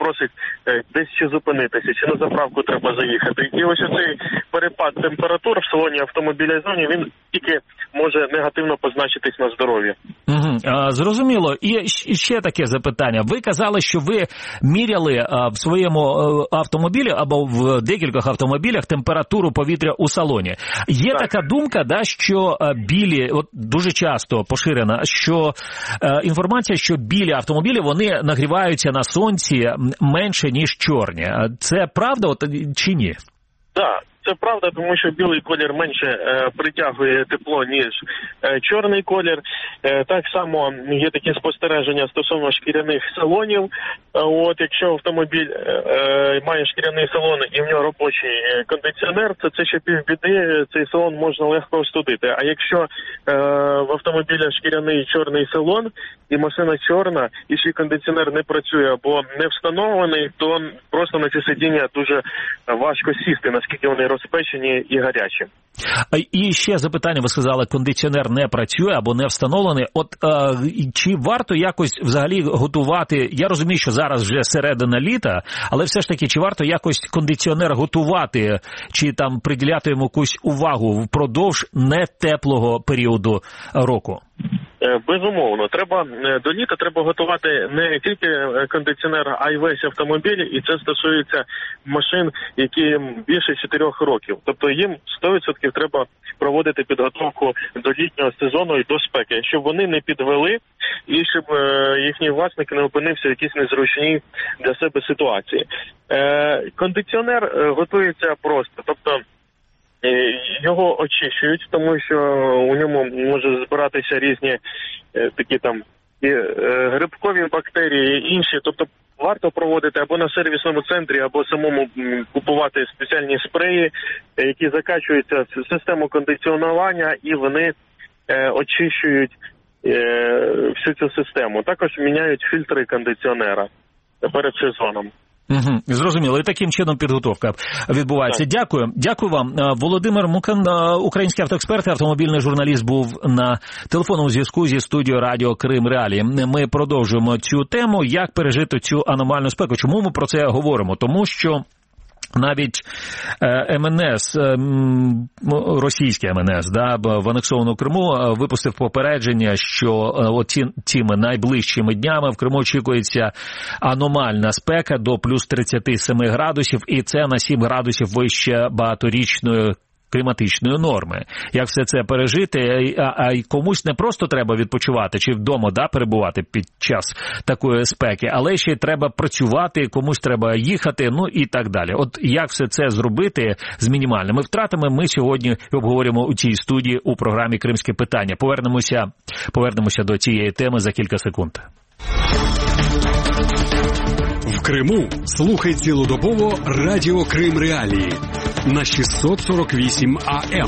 десь ще зупинитися, чи на заправку треба заїхати. І ось оцей перепад температур в салоні автомобіля зоні, він тільки може негативно позначитись на здоров'ї. Зрозуміло. І ще таке запитання. Ви казали, що ви міряли в своєму автомобілі або в декількох автомобілях температуру повітря у салоні. Є така думка, що білі, от дуже часто поширена, що інформація, що білі автомобілі, вони нагріваються на сонці менше, ніж чорні. Це правда чи ні? Так. Це правда, тому що білий колір менше притягує тепло, ніж чорний колір. Так само є такі спостереження стосовно шкіряних салонів. От якщо автомобіль має шкіряний салон і в нього робочий кондиціонер, то це ще півбіди, цей салон можна легко остудити. А якщо в автомобіля шкіряний чорний салон і машина чорна, і ще кондиціонер не працює або не встановлений, то просто на ці сидіння дуже важко сісти, наскільки вони розпечені і гарячі. І ще запитання, ви сказали, кондиціонер не працює або не встановлений. От чи варто якось взагалі готувати, я розумію, що зараз вже середина літа, але все ж таки, чи варто якось кондиціонер готувати, чи там приділяти йому якусь увагу впродовж нетеплого періоду року? Безумовно, до літа треба готувати не тільки кондиціонер, а й весь автомобіль, і це стосується машин, які більше 4 років. Тобто їм 100% треба проводити підготовку до літнього сезону і до спеки, щоб вони не підвели і щоб їхній власник не опинився в якійсь незручній для себе ситуації. Кондиціонер готується просто, тобто його очищують, тому що у ньому може збиратися різні такі там грибкові бактерії і інші. Тобто варто проводити або на сервісному центрі, або самому купувати спеціальні спреї, які закачуються в систему кондиціонування, і вони очищують всю цю систему. Також міняють фільтри кондиціонера перед сезоном. Зрозуміло. І таким чином підготовка відбувається. Дякую. Дякую вам. Володимир Мукан, український автоексперт, автомобільний журналіст, був на телефонному зв'язку зі студією Радіо Крим Реалії. Ми продовжуємо цю тему, як пережити цю аномальну спеку. Чому ми про це говоримо? Тому що навіть МНС, російський МНС, в анексованому Криму випустив попередження, що цими найближчими днями в Криму очікується аномальна спека до плюс 37 градусів, і це на 7 градусів вище багаторічної кліматичної норми. Як все це пережити, а комусь не просто треба відпочивати чи вдома перебувати під час такої спеки, але ще й треба працювати, комусь треба їхати, і так далі. От як все це зробити з мінімальними втратами, ми сьогодні обговорюємо у цій студії у програмі «Кримське питання». Повернемося до цієї теми за кілька секунд. В Криму слухай цілодобово Радіо Крим Реалії на 648 АМ.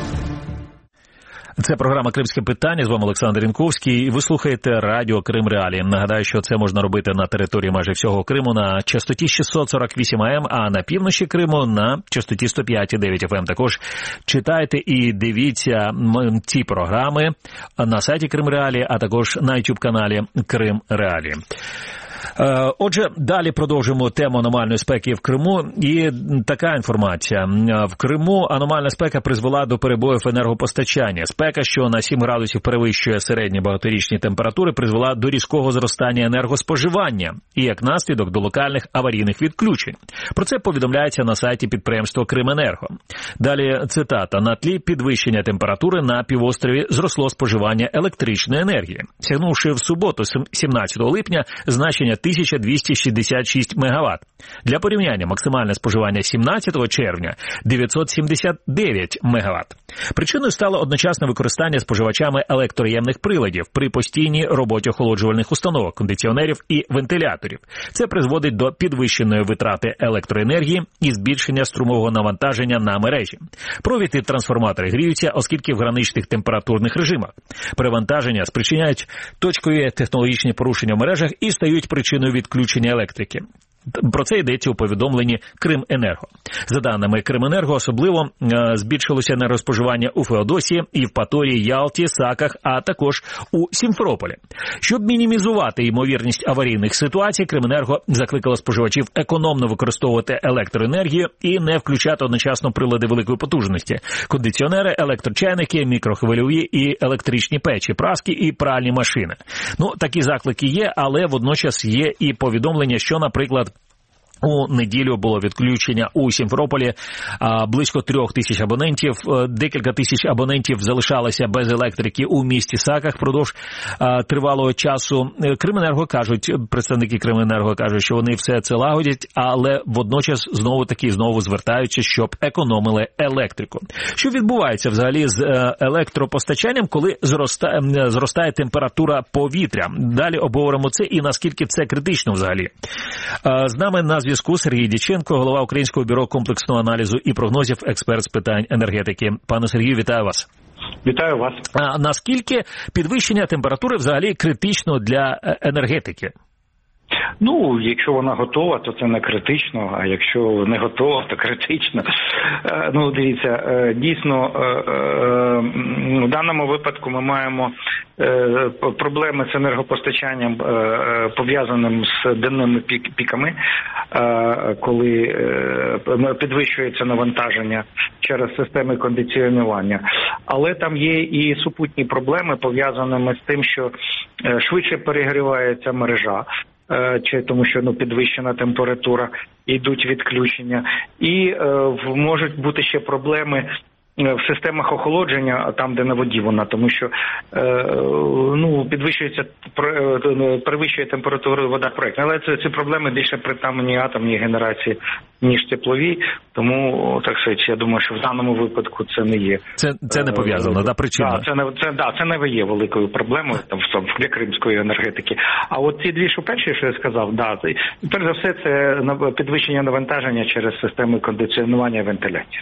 Це програма «Кримське питання». З вами Олександр Янковський. І ви слухаєте Радіо Крим Реалії. Нагадаю, що це можна робити на території майже всього Криму на частоті 648 АМ, а на півночі Криму на частоті 105,9 ФМ. Також читайте і дивіться ці програми на сайті Крим Реалії, а також на YouTube-каналі Крим Реалії. Отже, далі продовжимо тему аномальної спеки в Криму. І така інформація. В Криму аномальна спека призвела до перебоїв енергопостачання. Спека, що на 7 градусів перевищує середні багаторічні температури, призвела до різкого зростання енергоспоживання і, як наслідок, до локальних аварійних відключень. Про це повідомляється на сайті підприємства «Крименерго». Далі цитата. «На тлі підвищення температури на півострові зросло споживання електричної енергії, сягнувши в суботу, 17 липня, значення 1266 МВт. Для порівняння, максимальне споживання 17 червня – 979 МВт. Причиною стало одночасне використання споживачами електроємних приладів при постійній роботі охолоджувальних установок, кондиціонерів і вентиляторів. Це призводить до підвищеної витрати електроенергії і збільшення струмового навантаження на мережі. Провід і трансформатори гріються, оскільки в граничних температурних режимах. Перевантаження спричиняють точкові технологічні порушення в мережах і стають причиною відключення електрики. Про це йдеться у повідомленні Крименерго. За даними Крименерго, особливо збільшилося енергоспоживання у Феодосії, Євпаторії, Ялті, Саках, а також у Сімферополі. Щоб мінімізувати ймовірність аварійних ситуацій, Крименерго закликало споживачів економно використовувати електроенергію і не включати одночасно прилади великої потужності – кондиціонери, електрочайники, мікрохвильові і електричні печі, праски і пральні машини. Такі заклики є, але водночас є і повідомлення, що, наприклад, у неділю було відключення у Сімферополі близько 3000 абонентів. Декілька тисяч абонентів залишалися без електрики у місті Саках впродовж тривалого часу. Представники Крименерго кажуть, що вони все це лагодять, але водночас знову звертаються, щоб економили електрику. Що відбувається взагалі з електропостачанням, коли зростає температура повітря? Далі обговоримо це і наскільки це критично взагалі. З нами на зв'язку Сергій Дяченко, голова Українського бюро комплексного аналізу і прогнозів, експерт з питань енергетики. Пане Сергію, вітаю вас. Вітаю вас. Наскільки підвищення температури взагалі критично для енергетики? Якщо вона готова, то це не критично, а якщо не готова, то критично. Дивіться, дійсно, в даному випадку ми маємо проблеми з енергопостачанням, пов'язаним з денними піками, коли підвищується навантаження через системи кондиціонування. Але там є і супутні проблеми, пов'язаними з тим, що швидше перегрівається мережа, тому що підвищена температура, йдуть відключення. І можуть бути ще проблеми в системах охолодження, там, де на воді вона, тому що перевищує температуру вода проєктна. Але ці проблеми більше при атомній генерації, ніж тепловій. Тому, так сказати, я думаю, що в даному випадку це не є. Це не пов'язано, причина? Це не є великою проблемою для кримської енергетики. А от ці дві перші, що я сказав, перш за все, це підвищення навантаження через системи кондиціонування і вентиляції.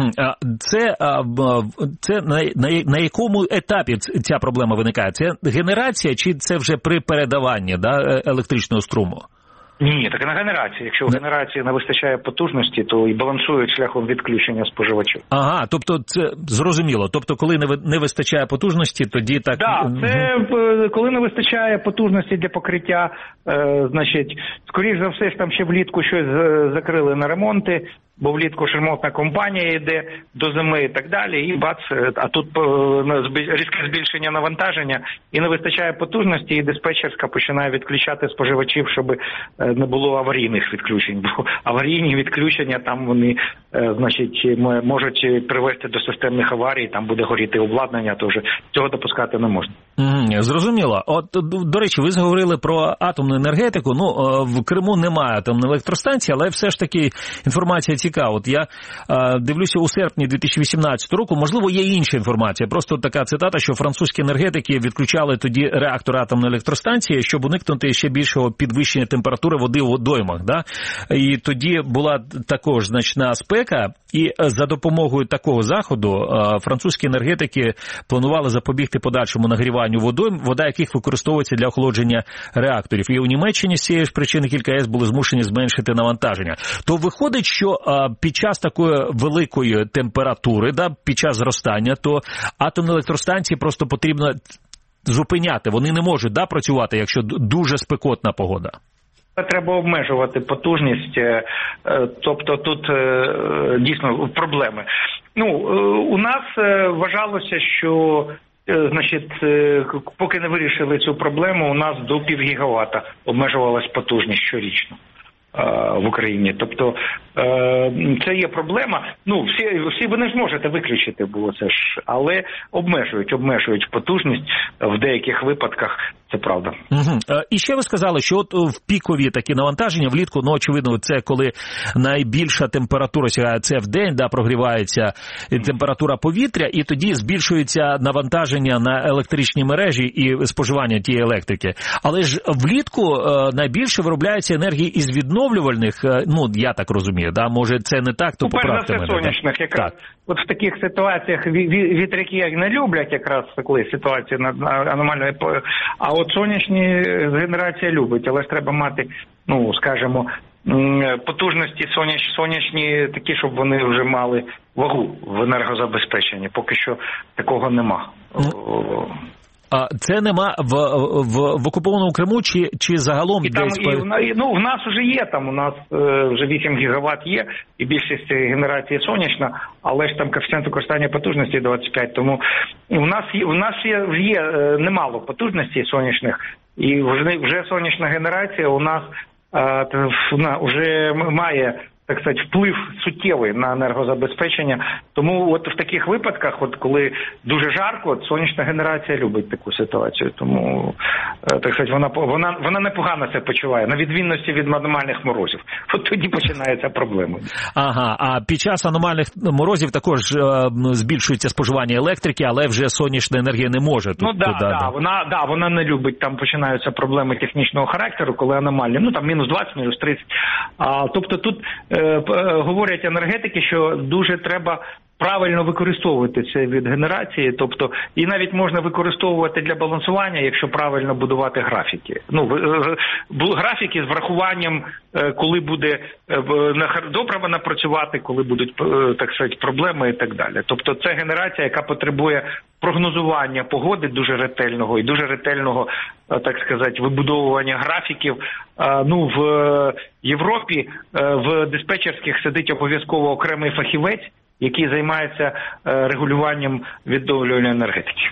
Це на якому етапі ця проблема виникає? Це генерація чи це вже при передаванні електричного струму? Ні, так на генерації. Якщо в генерації не вистачає потужності, то і балансують шляхом відключення споживачів. Ага, тобто це зрозуміло. Тобто, коли не вистачає потужності, тоді так... Так, це коли не вистачає потужності для покриття, значить, скоріш за все ж там ще влітку щось закрили на ремонти, бо влітку ремонтна компанія йде до зими і так далі, і бац, а тут різке збільшення навантаження, і не вистачає потужності, і диспетчерська починає відключати споживачів, щоб не було аварійних відключень, бо аварійні відключення там вони, значить, можуть привести до системних аварій, там буде горіти обладнання, то вже цього допускати не можна. Зрозуміло. От, до речі, ви заговорили про атомну енергетику. В Криму немає атомної електростанції, але все ж таки інформація цікава. От я дивлюся, у серпні 2018 року, можливо, є інша інформація. Просто така цитата, що французькі енергетики відключали тоді реактор атомної електростанції, щоб уникнути ще більшого підвищення температури води у водоймах. І тоді була також значна спека, і за допомогою такого заходу французькі енергетики планували запобігти подальшому нагріванню водойм, вода яких використовується для охолодження реакторів. І у Німеччині з цієї ж причини кілька АЕС були змушені зменшити навантаження. То виходить, що під час такої великої температури, під час зростання, то атомні електростанції просто потрібно зупиняти. Вони не можуть працювати, якщо дуже спекотна погода. Треба обмежувати потужність, тобто тут дійсно проблеми. У нас вважалося, що, значить, поки не вирішили цю проблему, у нас до 0,5 гігавата обмежувалась потужність щорічно в Україні. Тобто це є проблема. Всі ви не зможете виключити, було це ж, але обмежують потужність в деяких випадках. Це правда. І ще ви сказали, що от в пікові такі навантаження влітку, очевидно, це коли найбільша температура сягає, це в день, прогрівається температура повітря, і тоді збільшується навантаження на електричні мережі і споживання тієї електрики. Але ж влітку найбільше виробляється енергії із відновлювальних, я так розумію, може це не так, то поправте мене. Сонячних якраз. От в таких ситуаціях вітряки не люблять якраз, коли ситуація аномальної, а от сонячні генерація любить, але ж треба мати, скажімо, потужності сонячні такі, щоб вони вже мали вагу в енергозабезпеченні. Поки що такого нема. А це нема в окупованому Криму чи загалом десь? В нас вже є, там у нас вже 8 гігават є, і більшість генерації сонячна, але ж там коефіцієнт використання потужності 25, тому у нас є немало потужностей сонячних, і вже сонячна генерація у нас вже має, так сказати, вплив суттєвий на енергозабезпечення. Тому от в таких випадках, от коли дуже жарко, сонячна генерація любить таку ситуацію. Тому, так сказати, вона непогано це почуває, на відмінності від аномальних морозів. От тоді починаються проблеми. Ага, а під час аномальних морозів також збільшується споживання електрики, але вже сонячна енергія не може тут. Вона не любить, там починаються проблеми технічного характеру, коли аномальні, там мінус 20, мінус 30. Тобто тут говорять енергетики, що дуже треба правильно використовувати цей від генерації, тобто і навіть можна використовувати для балансування, якщо правильно будувати графіки. Графіки з врахуванням, коли буде добре напрацювати, коли будуть, так сказати, проблеми і так далі. Тобто це генерація, яка потребує прогнозування погоди дуже ретельного і дуже ретельного, так сказати, вибудовування графіків. В Європі в диспетчерських сидить обов'язково окремий фахівець, який займається регулюванням відновлювальної енергетики.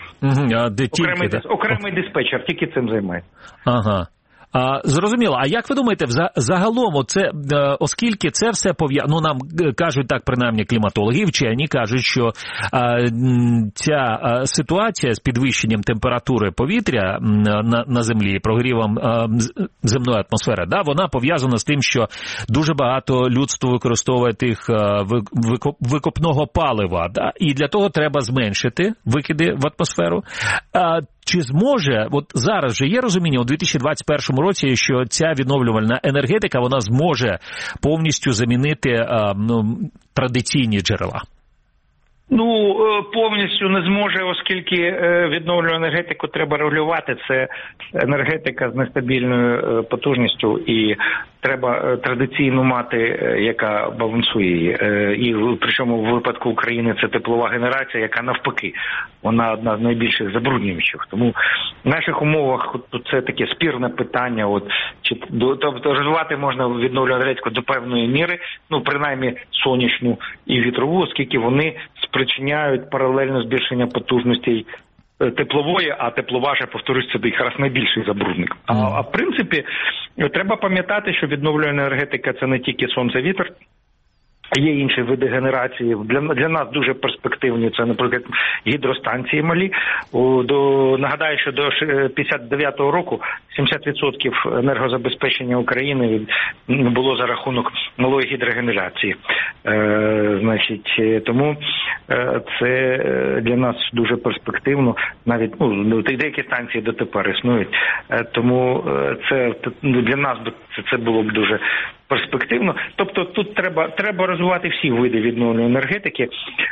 Окремий диспетчер тільки цим займається. Ага. Зрозуміло. А як ви думаєте, загалом, оскільки це все пов'язано, нам кажуть так, принаймні кліматологи, вчені кажуть, що ця ситуація з підвищенням температури повітря на землі, прогрівом земної атмосфери, вона пов'язана з тим, що дуже багато людство використовує тих викопного палива, і для того треба зменшити викиди в атмосферу. Чи зможе, от зараз же є розуміння у 2021 році, що ця відновлювальна енергетика, вона зможе повністю замінити традиційні джерела? Повністю не зможе, оскільки відновлювальну енергетику треба регулювати. Це енергетика з нестабільною потужністю, і треба традиційно мати, яка балансує її. І причому в випадку України це теплова генерація, яка навпаки, вона одна з найбільших забруднюючих. Тому в наших умовах це таке спірне питання. Тобто розвивати можна відновлювальну енергетику до певної міри, принаймні сонячну і вітрову, оскільки вони спричиняють паралельно збільшення потужностей теплової, а теплова ж, повторюсь, це якраз найбільший забрудник. А в принципі, треба пам'ятати, що відновлювальна енергетика – це не тільки сонце-вітер, є інші види генерації. Для нас дуже перспективні. Це, наприклад, гідростанції малі. Нагадаю, що до 59-го року 70% енергозабезпечення України було за рахунок малої гідрогенерації. Тому це для нас дуже перспективно. Навіть деякі станції дотепер існують. Тому це для нас це було б дуже перспективно. Тобто тут треба розвивати всі види відновлювальної енергетики.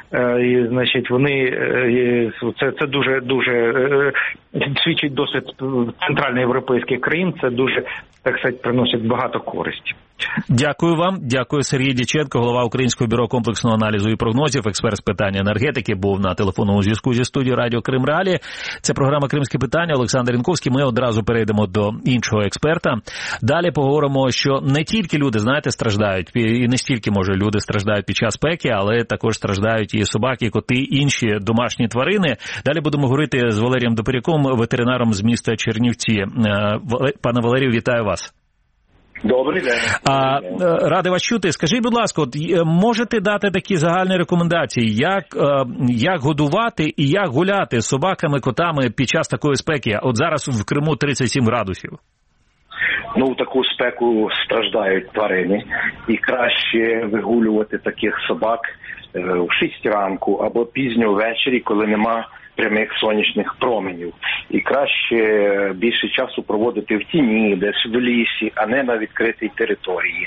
Це дуже свідчить досвід центральноєвропейських країн. Це дуже, так сказати, приносить багато користі. Дякую вам. Дякую. Сергій Дяченко, голова Українського бюро комплексного аналізу і прогнозів, експерт з питання енергетики, був на телефонному зв'язку зі студією Радіо Крим Реалії. Це програма «Кримське питання». Олександр Янковський. Ми одразу перейдемо до іншого експерта. Далі поговоримо, що не тільки люди, страждають, і не стільки, люди страждають під час спеки, але також страждають і собаки, і коти, і інші домашні тварини. Далі будемо говорити з Валерієм Допоряком, ветеринаром з міста Чернівці. Пане Валерію, вітаю вас. Добрий день. Радий вас чути. Скажіть, будь ласка, можете дати такі загальні рекомендації, як годувати і як гуляти з собаками, котами під час такої спеки? От зараз в Криму 37 градусів. В таку спеку страждають тварини, і краще вигулювати таких собак в 6 ранку або пізньо ввечері, коли нема прямих сонячних променів. І краще більше часу проводити в тіні, десь в лісі, а не на відкритій території.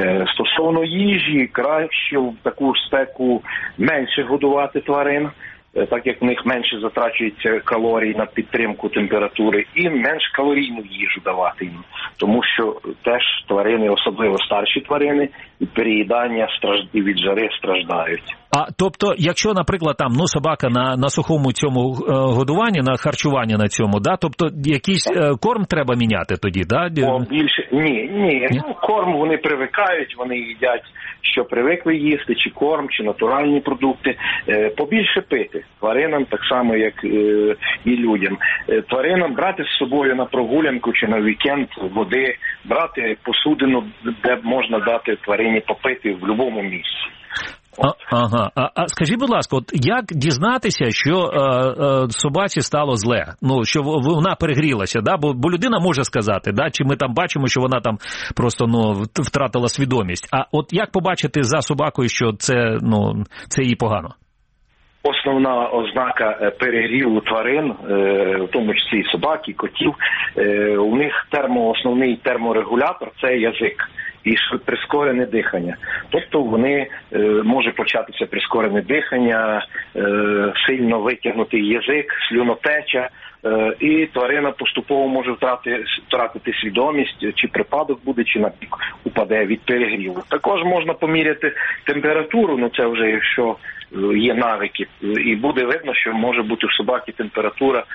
Стосовно їжі, краще в таку спеку менше годувати тварин, так як в них менше затрачується калорій на підтримку температури, і менш калорійну їжу давати їм. Тому що теж тварини, особливо старші тварини, від переїдання і від жари страждають. А тобто, якщо, наприклад, там собака на сухому цьому годуванні, на харчуванні на цьому, да, тобто якийсь корм треба міняти тоді, да? Більше ні. Ну, корм вони привикають, вони їдять, що привикли їсти, чи корм, чи натуральні продукти. Побільше пити тваринам, так само як і людям. Тваринам брати з собою на прогулянку чи на вікенд води, брати посудину, де можна дати тварині попити в будь-якому місці. Ага. А скажіть, будь ласка, от як дізнатися, що собаці стало зле? Ну, що вона перегрілася, да? Бо людина може сказати, да? Чи ми там бачимо, що вона там просто втратила свідомість. А от як побачити за собакою, що це їй погано? Основна ознака перегріву тварин, в тому числі і собак, і котів, у них основний терморегулятор – це язик і прискорене дихання. Тобто може початися прискорене дихання, сильно витягнутий язик, слюнотеча, і тварина поступово може втратити свідомість, чи припадок буде, чи напік упаде від перегріву. Також можна поміряти температуру, це вже якщо є навики, і буде видно, що може бути в собаки температура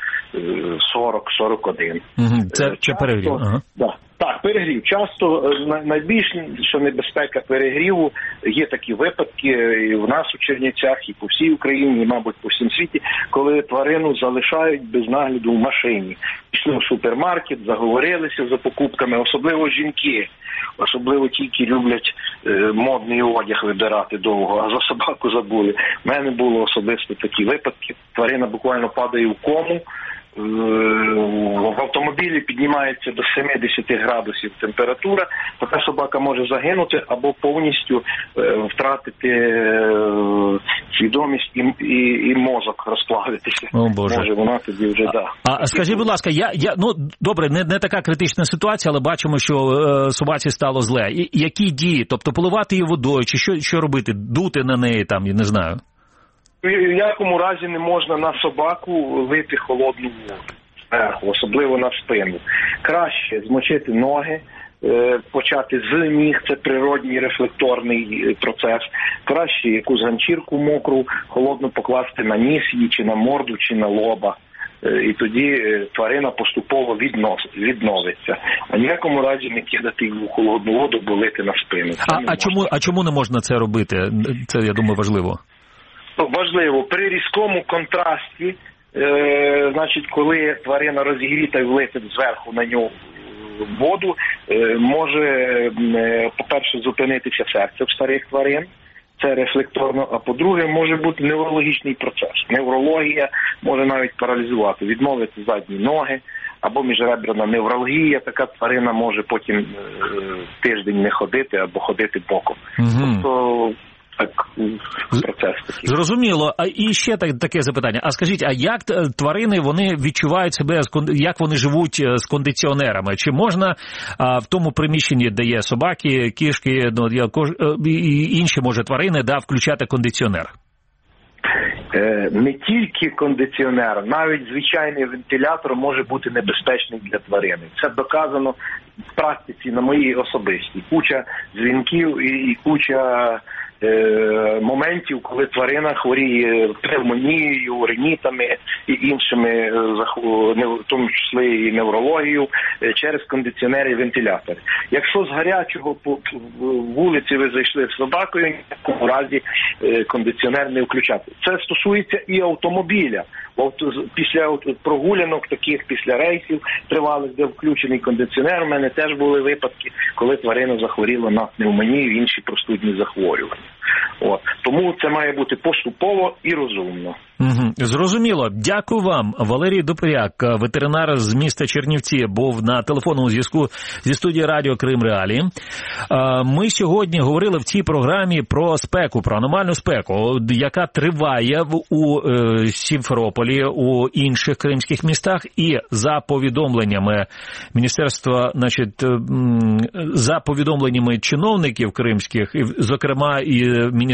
40-41. Це перегрів. Ага. Так, перегрів. Часто найбільш що небезпека перегріву, є такі випадки і в нас у Чернівцях, і по всій Україні, і, мабуть, по всім світі, коли тварину залишають без нагляду в машині. Пішли в супермаркет, заговорилися за покупками, особливо жінки. Особливо ті, які люблять модний одяг вибирати довго, а за собаку забули. У мене було особисто такі випадки. Тварина буквально падає в кому, в автомобілі піднімається до 70 градусів температура, така собака може загинути або повністю втратити свідомість і мозок розплавитися. О, Боже. Може вона тоді вже, А скажіть, будь ласка, добре, не така критична ситуація, але бачимо, що собаці стало зле. Які дії? Тобто поливати її водою, чи що робити? Дути на неї там, я не знаю. В якому разі не можна на собаку лити холодну воду, особливо на спину. Краще змочити ноги, почати з ніг, це природній рефлекторний процес. Краще якусь ганчірку мокру, холодну покласти на ніс її, чи на морду, чи на лоба. І тоді тварина поступово відновиться. А ніякому разі не кидати її в холодну воду, бо лити на спину. А чому не можна це робити? Це, я думаю, важливо. Важливо, при різкому контрасті, коли тварина розігріта і влити зверху на нього воду, може, по-перше, зупинитися серце в старих тварин, це рефлекторно, а по-друге, може бути неврологічний процес. Неврологія може навіть паралізувати, відмовити задні ноги, або міжреберна невралгія, така тварина може потім тиждень не ходити або ходити боком. Тобто, процес такий. Зрозуміло. І ще таке запитання. А скажіть, а як тварини, вони відчувають себе, як вони живуть з кондиціонерами? Чи можна в тому приміщенні, де є собаки, кішки, і інші, може, тварини, включати кондиціонер? Не тільки кондиціонер, навіть звичайний вентилятор може бути небезпечним для тварини. Це доказано в практиці на моїй особистій. Куча дзвінків і куча моментів, коли тварина хворіє пневмонією, ринітами і іншими, в тому числі і неврологією, через кондиціонери і вентилятори. Якщо з гарячого по вулиці ви зайшли з собакою, ні в якому разі кондиціонер не включати. Це стосується і автомобіля. Після прогулянок таких, після рейсів тривалих, де включений кондиціонер, у мене теж були випадки, коли тварина захворіла на пневмонію і інші простудні захворювання. Тому це має бути поступово і розумно. Зрозуміло. Дякую вам. Валерій Дупиряк, ветеринар з міста Чернівці, був на телефонному зв'язку зі студії Радіо Крим Реалії. Ми сьогодні говорили в цій програмі про спеку, про аномальну спеку, яка триває у Сімферополі, у інших кримських містах, і за повідомленнями міністерства, за повідомленнями чиновників кримських, зокрема і Міністерства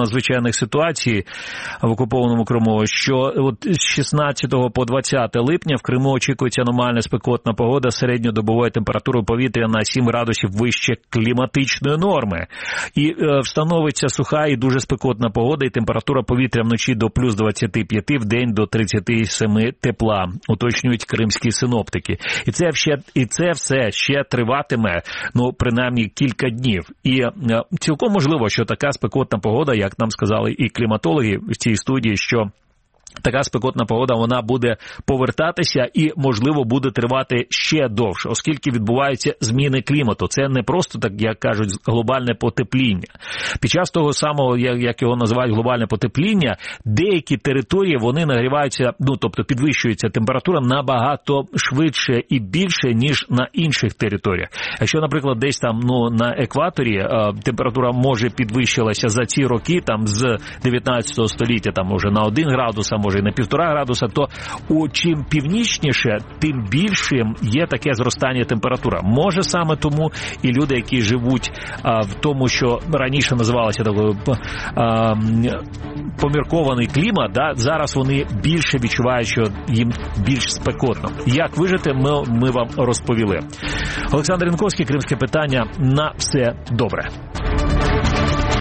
надзвичайних ситуацій в окупованому Криму, що от з 16 по 20 липня в Криму очікується аномальна спекотна погода з середньодобовою температурою повітря на 7 градусів вище кліматичної норми. І встановиться суха і дуже спекотна погода, і температура повітря вночі до плюс 25, в день до 37 тепла, уточнюють кримські синоптики. І це все ще триватиме, ну, принаймні кілька днів. І цілком можливо, що така спекотна погода, як нам сказали і кліматологи в цій студії, що така спекотна погода, вона буде повертатися і, можливо, буде тривати ще довше, оскільки відбуваються зміни клімату. Це не просто, так як кажуть, глобальне потепління. Під час того самого, як його називають глобальне потепління, деякі території, вони нагріваються, ну, тобто підвищується температура набагато швидше і більше, ніж на інших територіях. Якщо, наприклад, десь там, ну, на екваторі температура може підвищилася за ці роки, там з 19 століття, там уже на 1 градус, може і на 1,5 градуса, то чим північніше, тим більшим є таке зростання температури. Може саме тому і люди, які живуть в тому, що раніше називалося такою поміркований клімат, да, зараз вони більше відчувають, що їм більш спекотно. Як вижити, ми вам розповіли. Олександр Янковський, Кримське питання. На все добре.